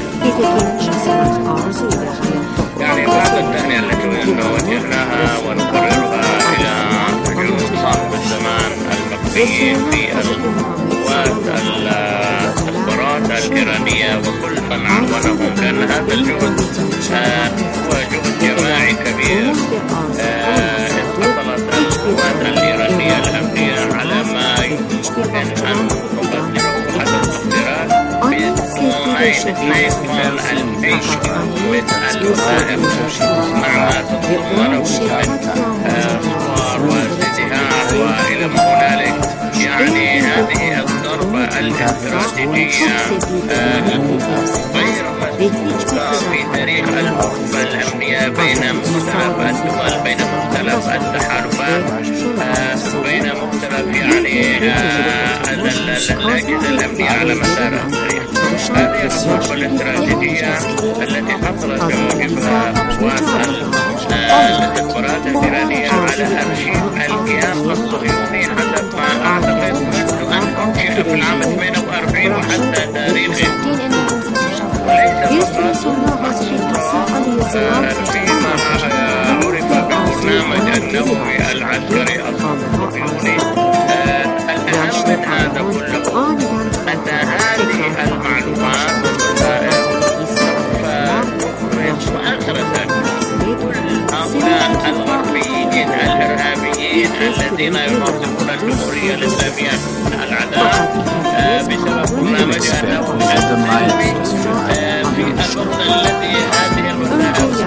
يعني بعد التهنئة التي وجهناها ونكررها إلى جنود صاحب الزمان المكفيين في القوات الاستخبارات الإيرانية وكل من عاونهم، لأن هذا الجهد هو جهد جماعي كبير. اتصلت القوات الإيرانية الأمنية على ما يمكن أن نقدره أحد التقديرات ب2 طن الجيش مثل الوثائق مع ما تتضمنه من صور وازدهار وإلى ما هنالك. يعني هذه الضربة الاستراتيجية غير مسبوقة في تاريخ الحروب الأمنية بين مختلف الدول، بين مختلف التحالفات، بين مختلف يعني الأجهزة الأمنية على مسار التاريخ. هذه الضربة الاستراتيجية التي حصلت بموجبها قوات الاستخبارات الإيرانية على أرشيف الكيان الصهيوني حسب ما أعتقد منذ أن أنشئ في العام 48 وحتى تاريخه، وليس فقط فيما عرف بالبرنامج النووي العسكري الصهيوني. الأهم من هذا كله أن هذه المعلومات والوثائق وأخرجت كل هؤلاء الغربيين الإرهابيين الذين ينظمون الجمهورية الإسلامية العداء بسبب برنامج النووي في الوقت الذي هذه الوثائق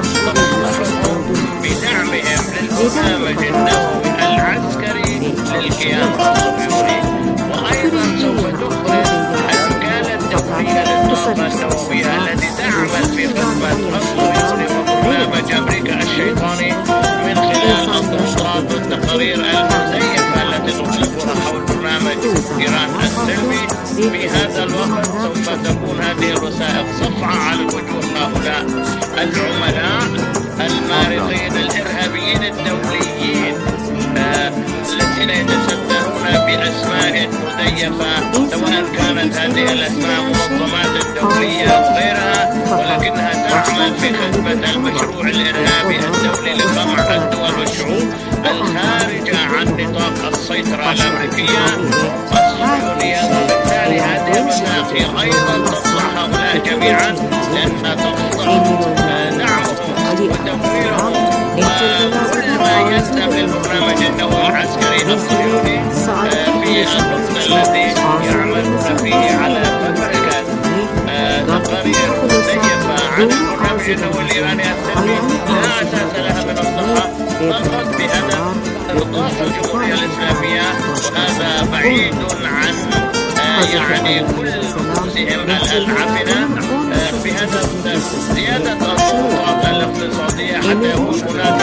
بدعمهم للبرنامج النووي العسكري للكيان الصهيوني. وأيضا سوف تخرج الوكالة الدولية للطاقة النووية التي تعمل في خدمة الصهيوني وبرنامج أمريكا الشيطاني من خلال الضغوطات والتقارير المزيفة التي نطلقها حول برنامج إيران السلمي. في هذا الوقت سوف تكون هذه الوثائق صفعة على وجوه هؤلاء العملاء المارقين الإرهابيين الدوليين الذين يتصدرون بأسماء مزيفة، سواء كانت هذه الأسماء منظمات دولية أو غيرها، ولكنها تعمل في خدمة المشروع الإرهابي الدولي لقمع الدول والشعوب الخارجة عن نطاق السيطرة الأمريكية الصهيونية. وبالتالي هذه المساقي أيضا تطلع هؤلاء جميعا، لأنها تطلع دعمهم وتمويلهم وكل ما يذهب للبرنامج النووي العسكري الصهيوني في الوقت الذي يعملون فيه على فبركة تقارير مزيفة عن البرنامج النووي الإيراني السلمي لا أساس لها من الصحة، فقط بهدف إرضاء الجمهورية الإسلامية، وهذا بعيد عن يعني كل رؤوسهم العافنة بهدف زيادة السلطات الاقتصادية حتى يكون هناك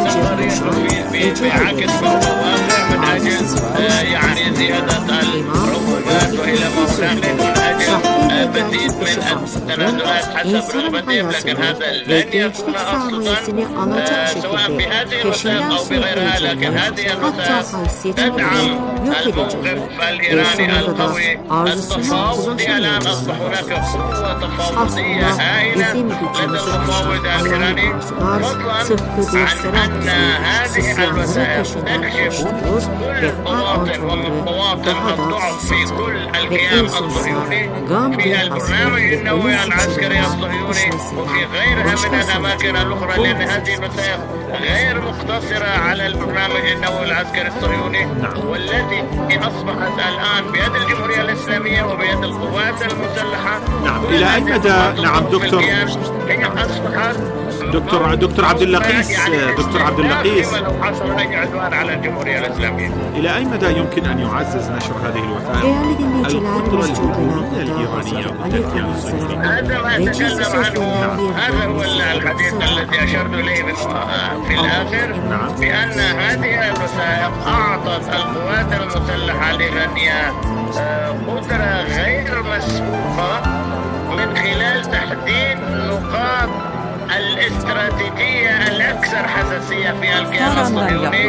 تقارير بعكس الواقع من أجل يعني زيادة العقوبات وإلى ما هنالك من أجل مزيد من التنازلات حسب رغبتهم، لكن هذا لن يكون أصلا سواء بهذه الوسائل أو بغيرها، لكن هذه الوسائل تدعم الموقف الإيراني القوي التفاوضي. الآن أصبح هناك قوة تفاوضية هائلة لدى المفاوض الإيراني، فضلا عن أن هذه الوسائل تكشف كل مواطن ومن مواطن الضعف في كل الكيان الصهيوني، في البرنامج النووي العسكري الصهيوني وفي غيرها من الأماكن الأخرى، لأن هذه الوسائل غير مقتصرة على البرنامج النووي العسكري الصهيوني، والتي أصبحت الآن بيد الجمهورية الإسلامية وبيد القوات المسلحة. نعم، إلى أي مدى؟ نعم دكتور، هي أصبحت دكتور عبد اللقيس، دكتور عبد اللقيس، لو حصل أي عدوان على الجمهورية الإسلامية، إلى أي مدى يمكن أن يعزز نشر هذه الوثائق القدرة الهجومية الإيرانية ضد الكيان الصهيوني؟ هذا ما أتكلم عنه، هذا هو الحديث الذي أشرت إليه في الآخر، بأن هذه الوثائق أعطت القوات المسلحة الإيرانية قدرة غير مسبوقة من خلال تحديد نقاط الاستراتيجية الأكثر حساسية في الكيان الصهيوني،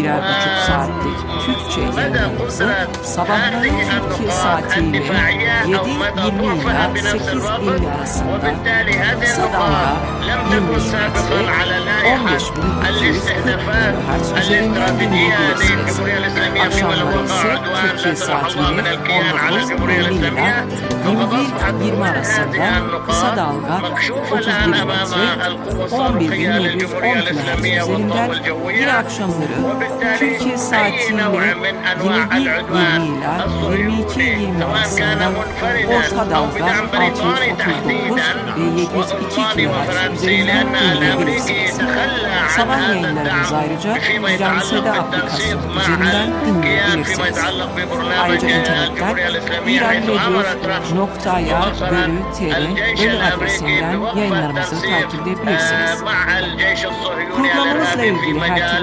مدى قدرة هذه النقاط الدفاعية أو مدى ضعفها بنفس الوقت. وبالتالي هذه النقاط لم تكن سابقا على لائحة الاستهدافات الاستراتيجية للجمهورية الإسلامية فيما لو وقع عدوان لا سمح الله من الكيان على الجمهورية الإسلامية، فقد أصبحت هذه النقاط مكشوفة الآن أمام القوة الصاروخية للجمهورية الإسلامية والقوة الجوية، وبالتالي أي نوع من أنواع العدوان الصهيوني سواء كان منفردا أو بدعم بريطاني تحديدا وبريطاني وفرنسي، لأن الأمريكي تخلى عن هذا الدعم فيما يتعلق بالتنسيق مع الكيان فيما يتعلق ببرنامج الجمهورية الإسلامية، حيث أمر ترامب وأخرا الجيش الأمريكي بوقف التنسيق مع الجيش الصهيوني الإرهابي في مجال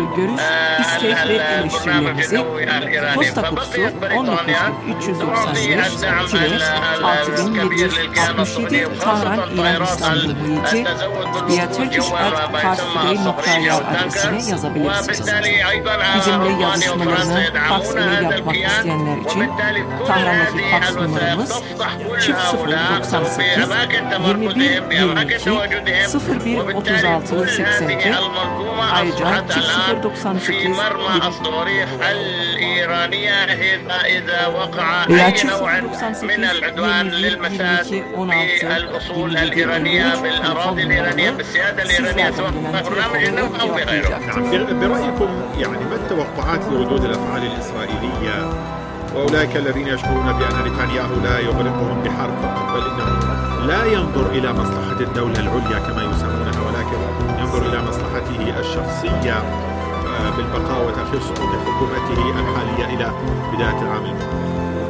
البرنامج النووي الإيراني. فبقيت بريطانيا تعطي الدعم الكبير للكيان الصهيوني، وخاصة الطائرات التزود بالأسطول الجوية ما يسمى الصبرية والتانكرز، وبالتالي أيضا بريطانيا وفرنسا يدعمون هذا الكيان، وبالتالي كل هذه الوثائق تفضح كل هؤلاء بأماكن تمركزهم بأماكن تواجدهم، وبالتالي كل هذه المنظومة أصبحت الآن في مرمى الصواريخ الإيرانية إذا وقع أي نوع من العدوان للمساس بالأصول الإيرانية بالأراضي الإيرانية بالسيادة الإيرانية سواء برنامج النووي أو بغيره. برأيكم يعني ما التوقعات لردود الأفعال الإسرائيلية وأولئك الذين يشعرون بأن نتنياهو لا يغرقهم بحرب فقط، بل إنه لا ينظر إلى مصلحة الدولة العليا كما يسمونها، ولكن ينظر إلى مصلحته الشخصية بالبقاء وتأخير سقوط حكومته الحالية إلى بداية العام المقبل؟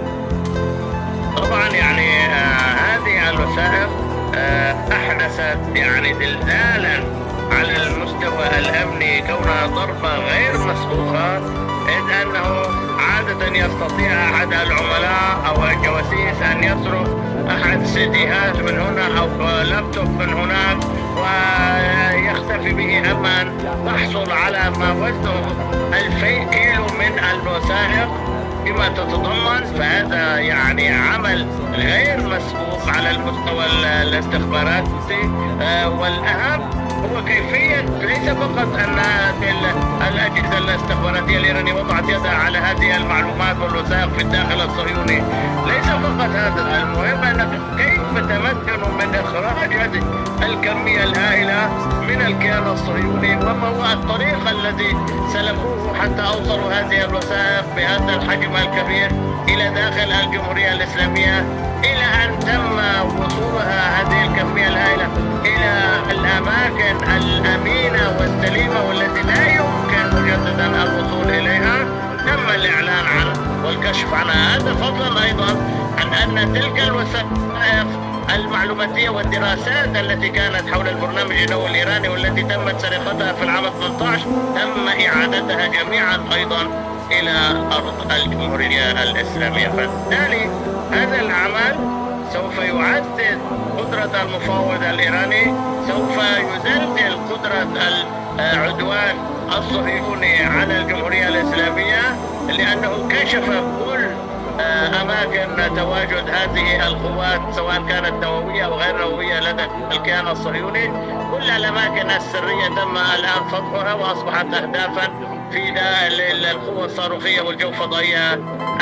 طبعا يعني هذه الوثائق أحدثت يعني زلزالا على المستوى الأمني كونها ضربة غير مسبوقة، إذ أنه عادة يستطيع أحد العملاء أو الجواسيس أن يسرق أحد سيديهات من هنا أو لابتوب من هناك ويختفي به أمان تحصل على ما وزنه 2000 كيلو من الوثائق بما تتضمن، فهذا يعني عمل غير مسبوق على المستوى الاستخباراتي. والأهم هو كيفية ليس فقط أن الأجهزة الاستخباراتية الإيرانية وضعت يدها على هذه المعلومات والوثائق في الداخل الصهيوني، ليس فقط هذا، المهم أن كيف تمكنوا من إخراج هذه الكمية الهائلة من الكيان الصهيوني، وما هو الطريق الذي سلكوه حتى أوصلوا هذه الوثائق بهذا الحجم الكبير إلى داخل الجمهورية الإسلامية، إلى أن تم وصولها هذه الكمية الهائلة إلى الأماكن الأمينة والسليمة والتي لا يمكن مجددا الوصول إليها. تم الإعلان عنها والكشف عنها، هذا فضلا أيضا عن أن تلك الوثائق المعلوماتية والدراسات التي كانت حول البرنامج النووي الإيراني والتي تمت سرقتها في العام 18 تم إعادتها جميعا أيضا إلى أرض الجمهورية الإسلامية. فبالتالي هذا العمل سوف يعزز قدرة المفاوض الإيراني، سوف يزلزل قدرة العدوان الصهيوني على الجمهورية الإسلامية، لأنه كشف كل أماكن تواجد هذه القوات سواء كانت نووية أو غير نووية لدى الكيان الصهيوني. كل الأماكن السرية تم الآن فتحها وأصبحت أهدافا في القوة الصاروخية والجوفضائية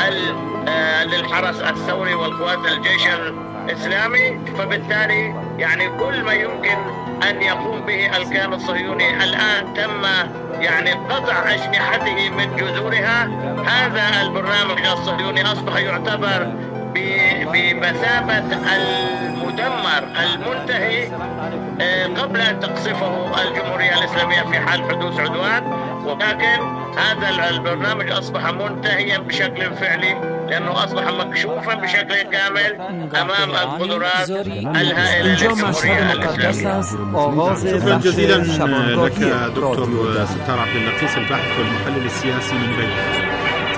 للحرس الثوري والقوات الجيش الإسلامي. فبالتالي يعني كل ما يمكن أن يقوم به الكيان الصهيوني الآن تم يعني قطع أجنحته من جذورها. هذا البرنامج الصهيوني أصبح يعتبر بمثابة المدمر المنتهي قبل أن تقصفه الجمهورية الإسلامية في حال حدوث عدوان، ولكن هذا البرنامج أصبح منتهيا بشكل فعلي لأنه أصبح مكشوفا بشكل كامل أمام القدرات الهائلة للجمهورية الإسلامية. شكرا جزيلا لك دكتور ستار عبد اللطيف، الباحث والمحلل السياسي من بيروت.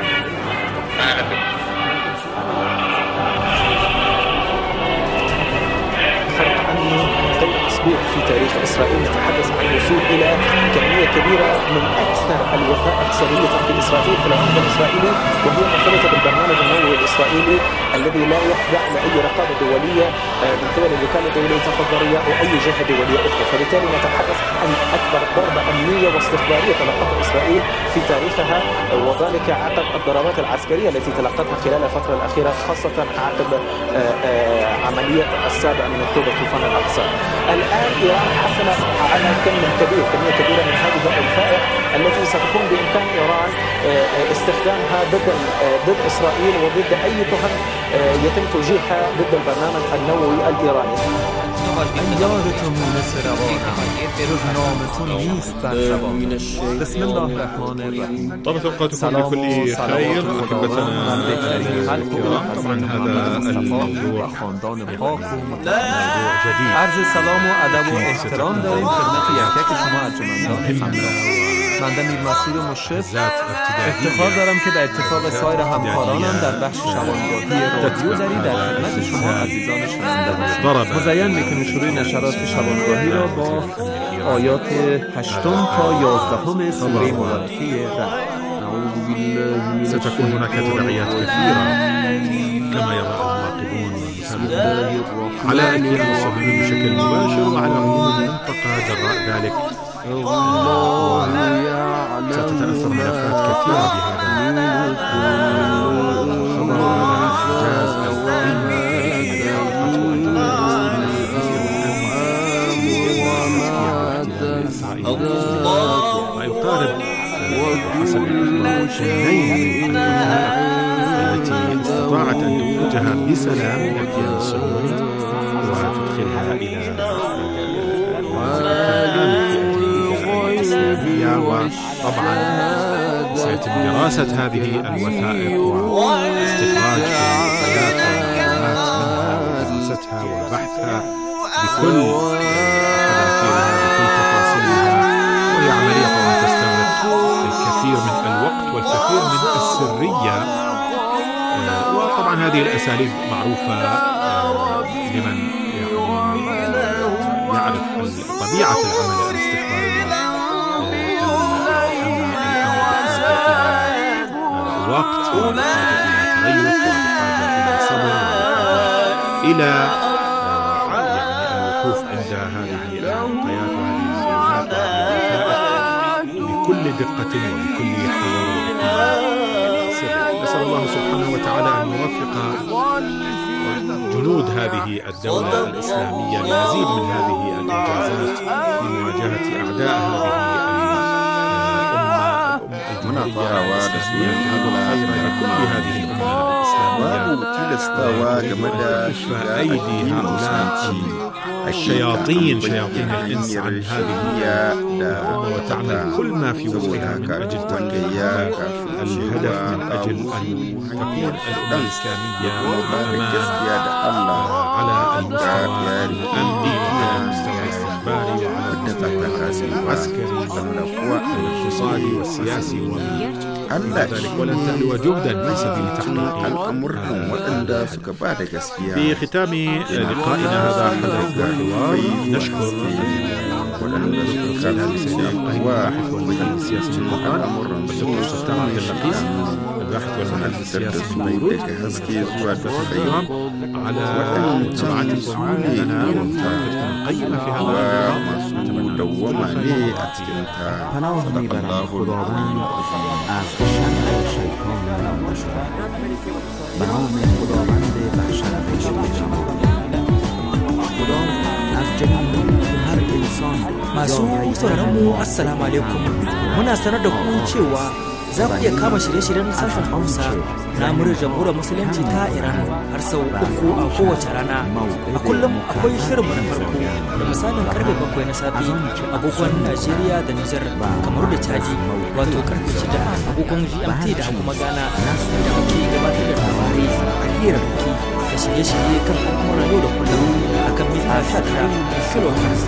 في تاريخ إسرائيل نتحدث عن الوصول إلى كمية كبيرة من أكثر الوثائق سرية في إسرائيل في العمق الإسرائيلي، وهي مرتبطة بالبرنامج النووي الإسرائيلي الذي لا يخضع لأي رقابة دولية من قبل الوكالة الدولية الفضائية أو أي جهة دولية أخرى. فبالتالي نتحدث عن أكبر ضربة أمنية واستخبارية تلقتها إسرائيل في تاريخها، وذلك عقب الضربات العسكرية التي تلقتها خلال الفترة الأخيرة، خاصة عقب عملية السابع من أكتوبر طوفان الأقصى. الآن إيران حصلت على كمية كبيرة من هذه الوثائق التي ستكون بإمكان إيران استخدامها ضد إسرائيل وضد أي تهم يتم توجيهها ضد البرنامج النووی الإيرانی. یادتون مونس روانم روزنامه‌تون نیست بر زبان. بسم الله الرحمن الرحیم. طبعا اوقاتكم بكل خير احبتنا الكرام. طبعا هذا الموضوع خاندان پاک جدید. عرض سلام و ادب و احترام داریم خدمت یک شما ارجمندان. بنده میر مسعود مشرف افتخار دارم که به اتفاق سایر همکارانم در بخش شبانگاهی رادیو دری در خدمت شما عزیزان شنونده باشم. مزین میکنیم شروع نشرات شبانگاهی را با آیات 8 تا 11 سوره مبارکه رعد. ستكون هناك تداعيات كثيرة كما يرى المراقبون على الكيان الصهيوني بشكل مباشر وعلى عموم المنطقة جراء ذلك. ستتأثر ملفات كثيرة بهذا ويقارب حسب الأخبار شهرين التي استطاعت أن تخرجها بسلام من الكيان الصهيوني وتدخلها إلى وطبعا سيتم دراسة هذه الوثائق واستخراج الآيات والمعلومات منها ودراستها وبحثها بكل تفاصيلها بكل تفاصيلها، وهي عملية طبعا تستغرق الكثير من الوقت والكثير من السرية. وطبعا هذه الأساليب معروفة لمن يعرف طبيعة العمل الاستخباري وقت وبحاجة إلى تريث وبحاجة إلى صبر إلى الوقوف عند هذه المعطيات وهذه الزيادات بكل دقة وبكل حذر وبكل سر. نسأل الله سبحانه وتعالى أن يوفق جنود هذه الدولة الإسلامية لمزيد من هذه الإنجازات في مواجهة أعداء هذه munafara da su yanzu لكل هذه الأمة الإسلامية الشياطين شياطين الإنس عن هذه الأمة وتعمل كل ما في وسعها من أجل تحقيق الهدف من أجل أن تكون الأمة الإسلامية على المستوى الأمني وعلى المستوى الاستخباري وعلى المستوى العسكري والاقتصادي والسياسي ذلك ولن تخلو جهدا في سبيل تحقيق الأمر. في ختام لقائنا هذا حدث الحوار نشكر الدكتور سيد الباحث والمحلل السياسي المقال الدكتور سلطان عبد اللطيف الباحث والمحلل السياسي في بيروت على متابعتكم لنا ومشاركتكم القيمة في هذا مدومة پناه میبرم خداوند از شر شیطان نباشد. به نام خداوند بخشنده جهان. خدا از جهان هر انسان masu sauraron mu assalamu alaikum, muna sanar da ku cewa za ku iya kama shirye-shiryen sashen Hausa na muryar jamhuriyar musulunci ta Iran har sau 3 a kowace rana. A kullum akwai shirinmu na farko da misalin karfe 7 na safe agogon Najeriya da Nijar kamar da Chadi, wato karfe 6 agogon GMT da kuma Ghana, da muke gabatar da labarai a hirarraki da shirye-shirye kan al'amuran yau da kullum a kan mita 19 kilohertz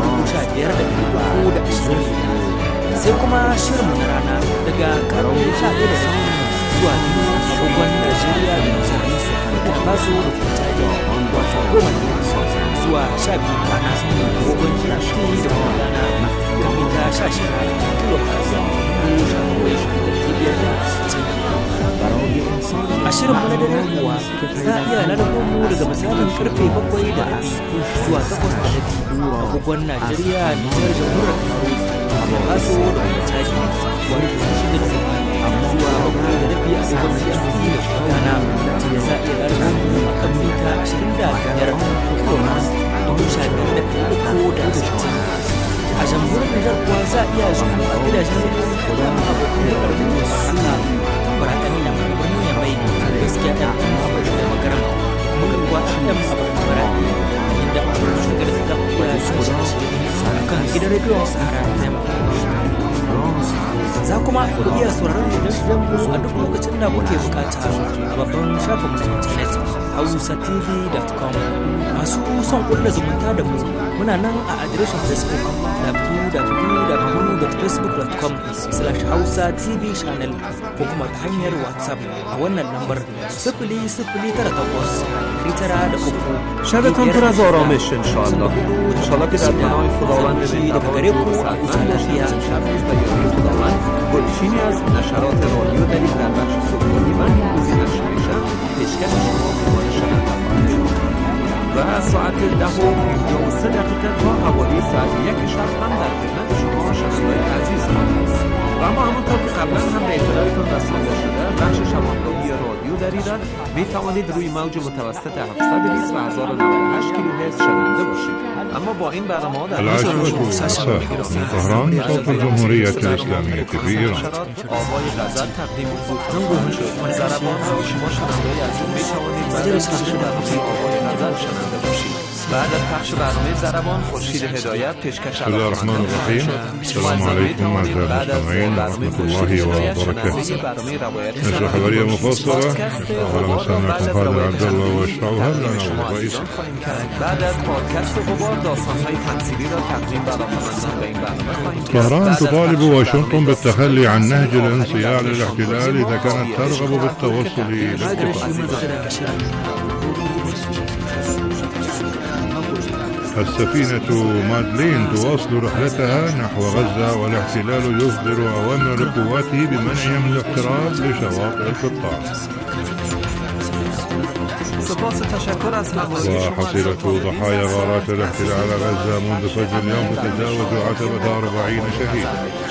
15,320. sai kuma shirinmu na rana daga karfe 11 da sauri zuwa 2 agogon Najeriya da Nijar da basu da Chadi, wato 10 zuwa 12 rana agogon GMT da kuma Ghana kan mita 16 kilohertz 15,560. a shirinmu na dare kuwa za a iya lalabo mu daga misalin karfe 7:30 zuwa 8:30 agogon Najeriya, Nijar, jamhuriyar Kamaru, Faso da kuma Chadi, wani 6:30 zuwa 7:30 agogon GMT da kuma Ghana. Za a iya lalabo mu a kan mita 25 a jamhuriyar Nijar kuwa za a iya zuwa a gidajen da abokan da ƙarfin da suna barakan da birnin Yamai, gaskiya ɗan abin da makaram muka kuwa ɗan abin barakan inda abin shigar da kuwa sun a kan gidan rediyon Sahara FM. Za kuma ku iya sauraron shirye-shiryen mu a duk lokacin da kuke bukata a babban shafin mu na intanet hausatv.com. Masu son kulla zumunta da mu muna nan a adireshin Facebook www.facebook.com/hausatv channel ko kuma ta hanyar WhatsApp a wannan lambar 00983 شبتان پر از آرامش انشاءالله که در پناه خداوند خداوند گلچینی از نشرات رادیو دارید در بخش صبحانی و روزی نشریشن پیشکش شما به شنونده خواهد شد و از ساعت 10:53 تا حوالی ساعت 1 شب هم در خدمت شما شنوندگان عزیز خواهد است. و اما همونطور که قبلا هم به اطلاعتون رسانده شده بخش شبانگاهی رادیو در ایران می توانید روی موج متوسط 720 و 1098 کیلوهرتز شنونده باشید. اما با این برنامه در العاشرة والمساء من طهران صوت الجمهورية الإسلامية في إيران. آوای غزل تقدیم حضورتان شد. ضربان را شما شنوندگان عزیز می توانید بعد از پخش برنامه آوای غزل شنونده باشید. بعد از پخش برنامه ضربان خورشید هدایت پیشکش بسم الله الرحمن الرحیم. السلام علیکم أعزائي المستمعين ورحمة الله وبركاته. نشرة خبرية مفصلة أولا مسامعكم فاضل عبد الله وأشرعها لنا الرئيس. بعد از پادکست غبار داستان‌های تمثیلی را تقدیم علاقه‌مندان به این برنامه خواهیم کرد. طهران تطالب واشنطن بالتخلي عن نهج الانصياع للاحتلال إذا كانت ترغب بالتوصل للاتفاق. السفينة مادلين تواصل رحلتها نحو غزة، والاحتلال يصدر أوامر لقواته بمنعها من الاقتراب لشواطئ القطاع. وحصيلة ضحايا غارات الاحتلال على غزة منذ فجر اليوم تتجاوز عتبة 40 شهيد.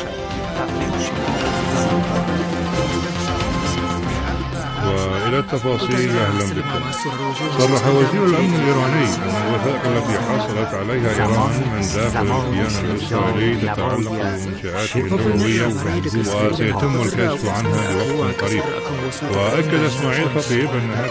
وإلى التفاصيل أهلا بكم. صرح وزير الأمن الإيراني أن الوثائق التي حصلت عليها إيران من داخل الكيان الإسرائيلي تتعلق بمنشآته النووية وسيتم الكشف عنها بوقت قريب. وأكد إسماعيل خطيب أن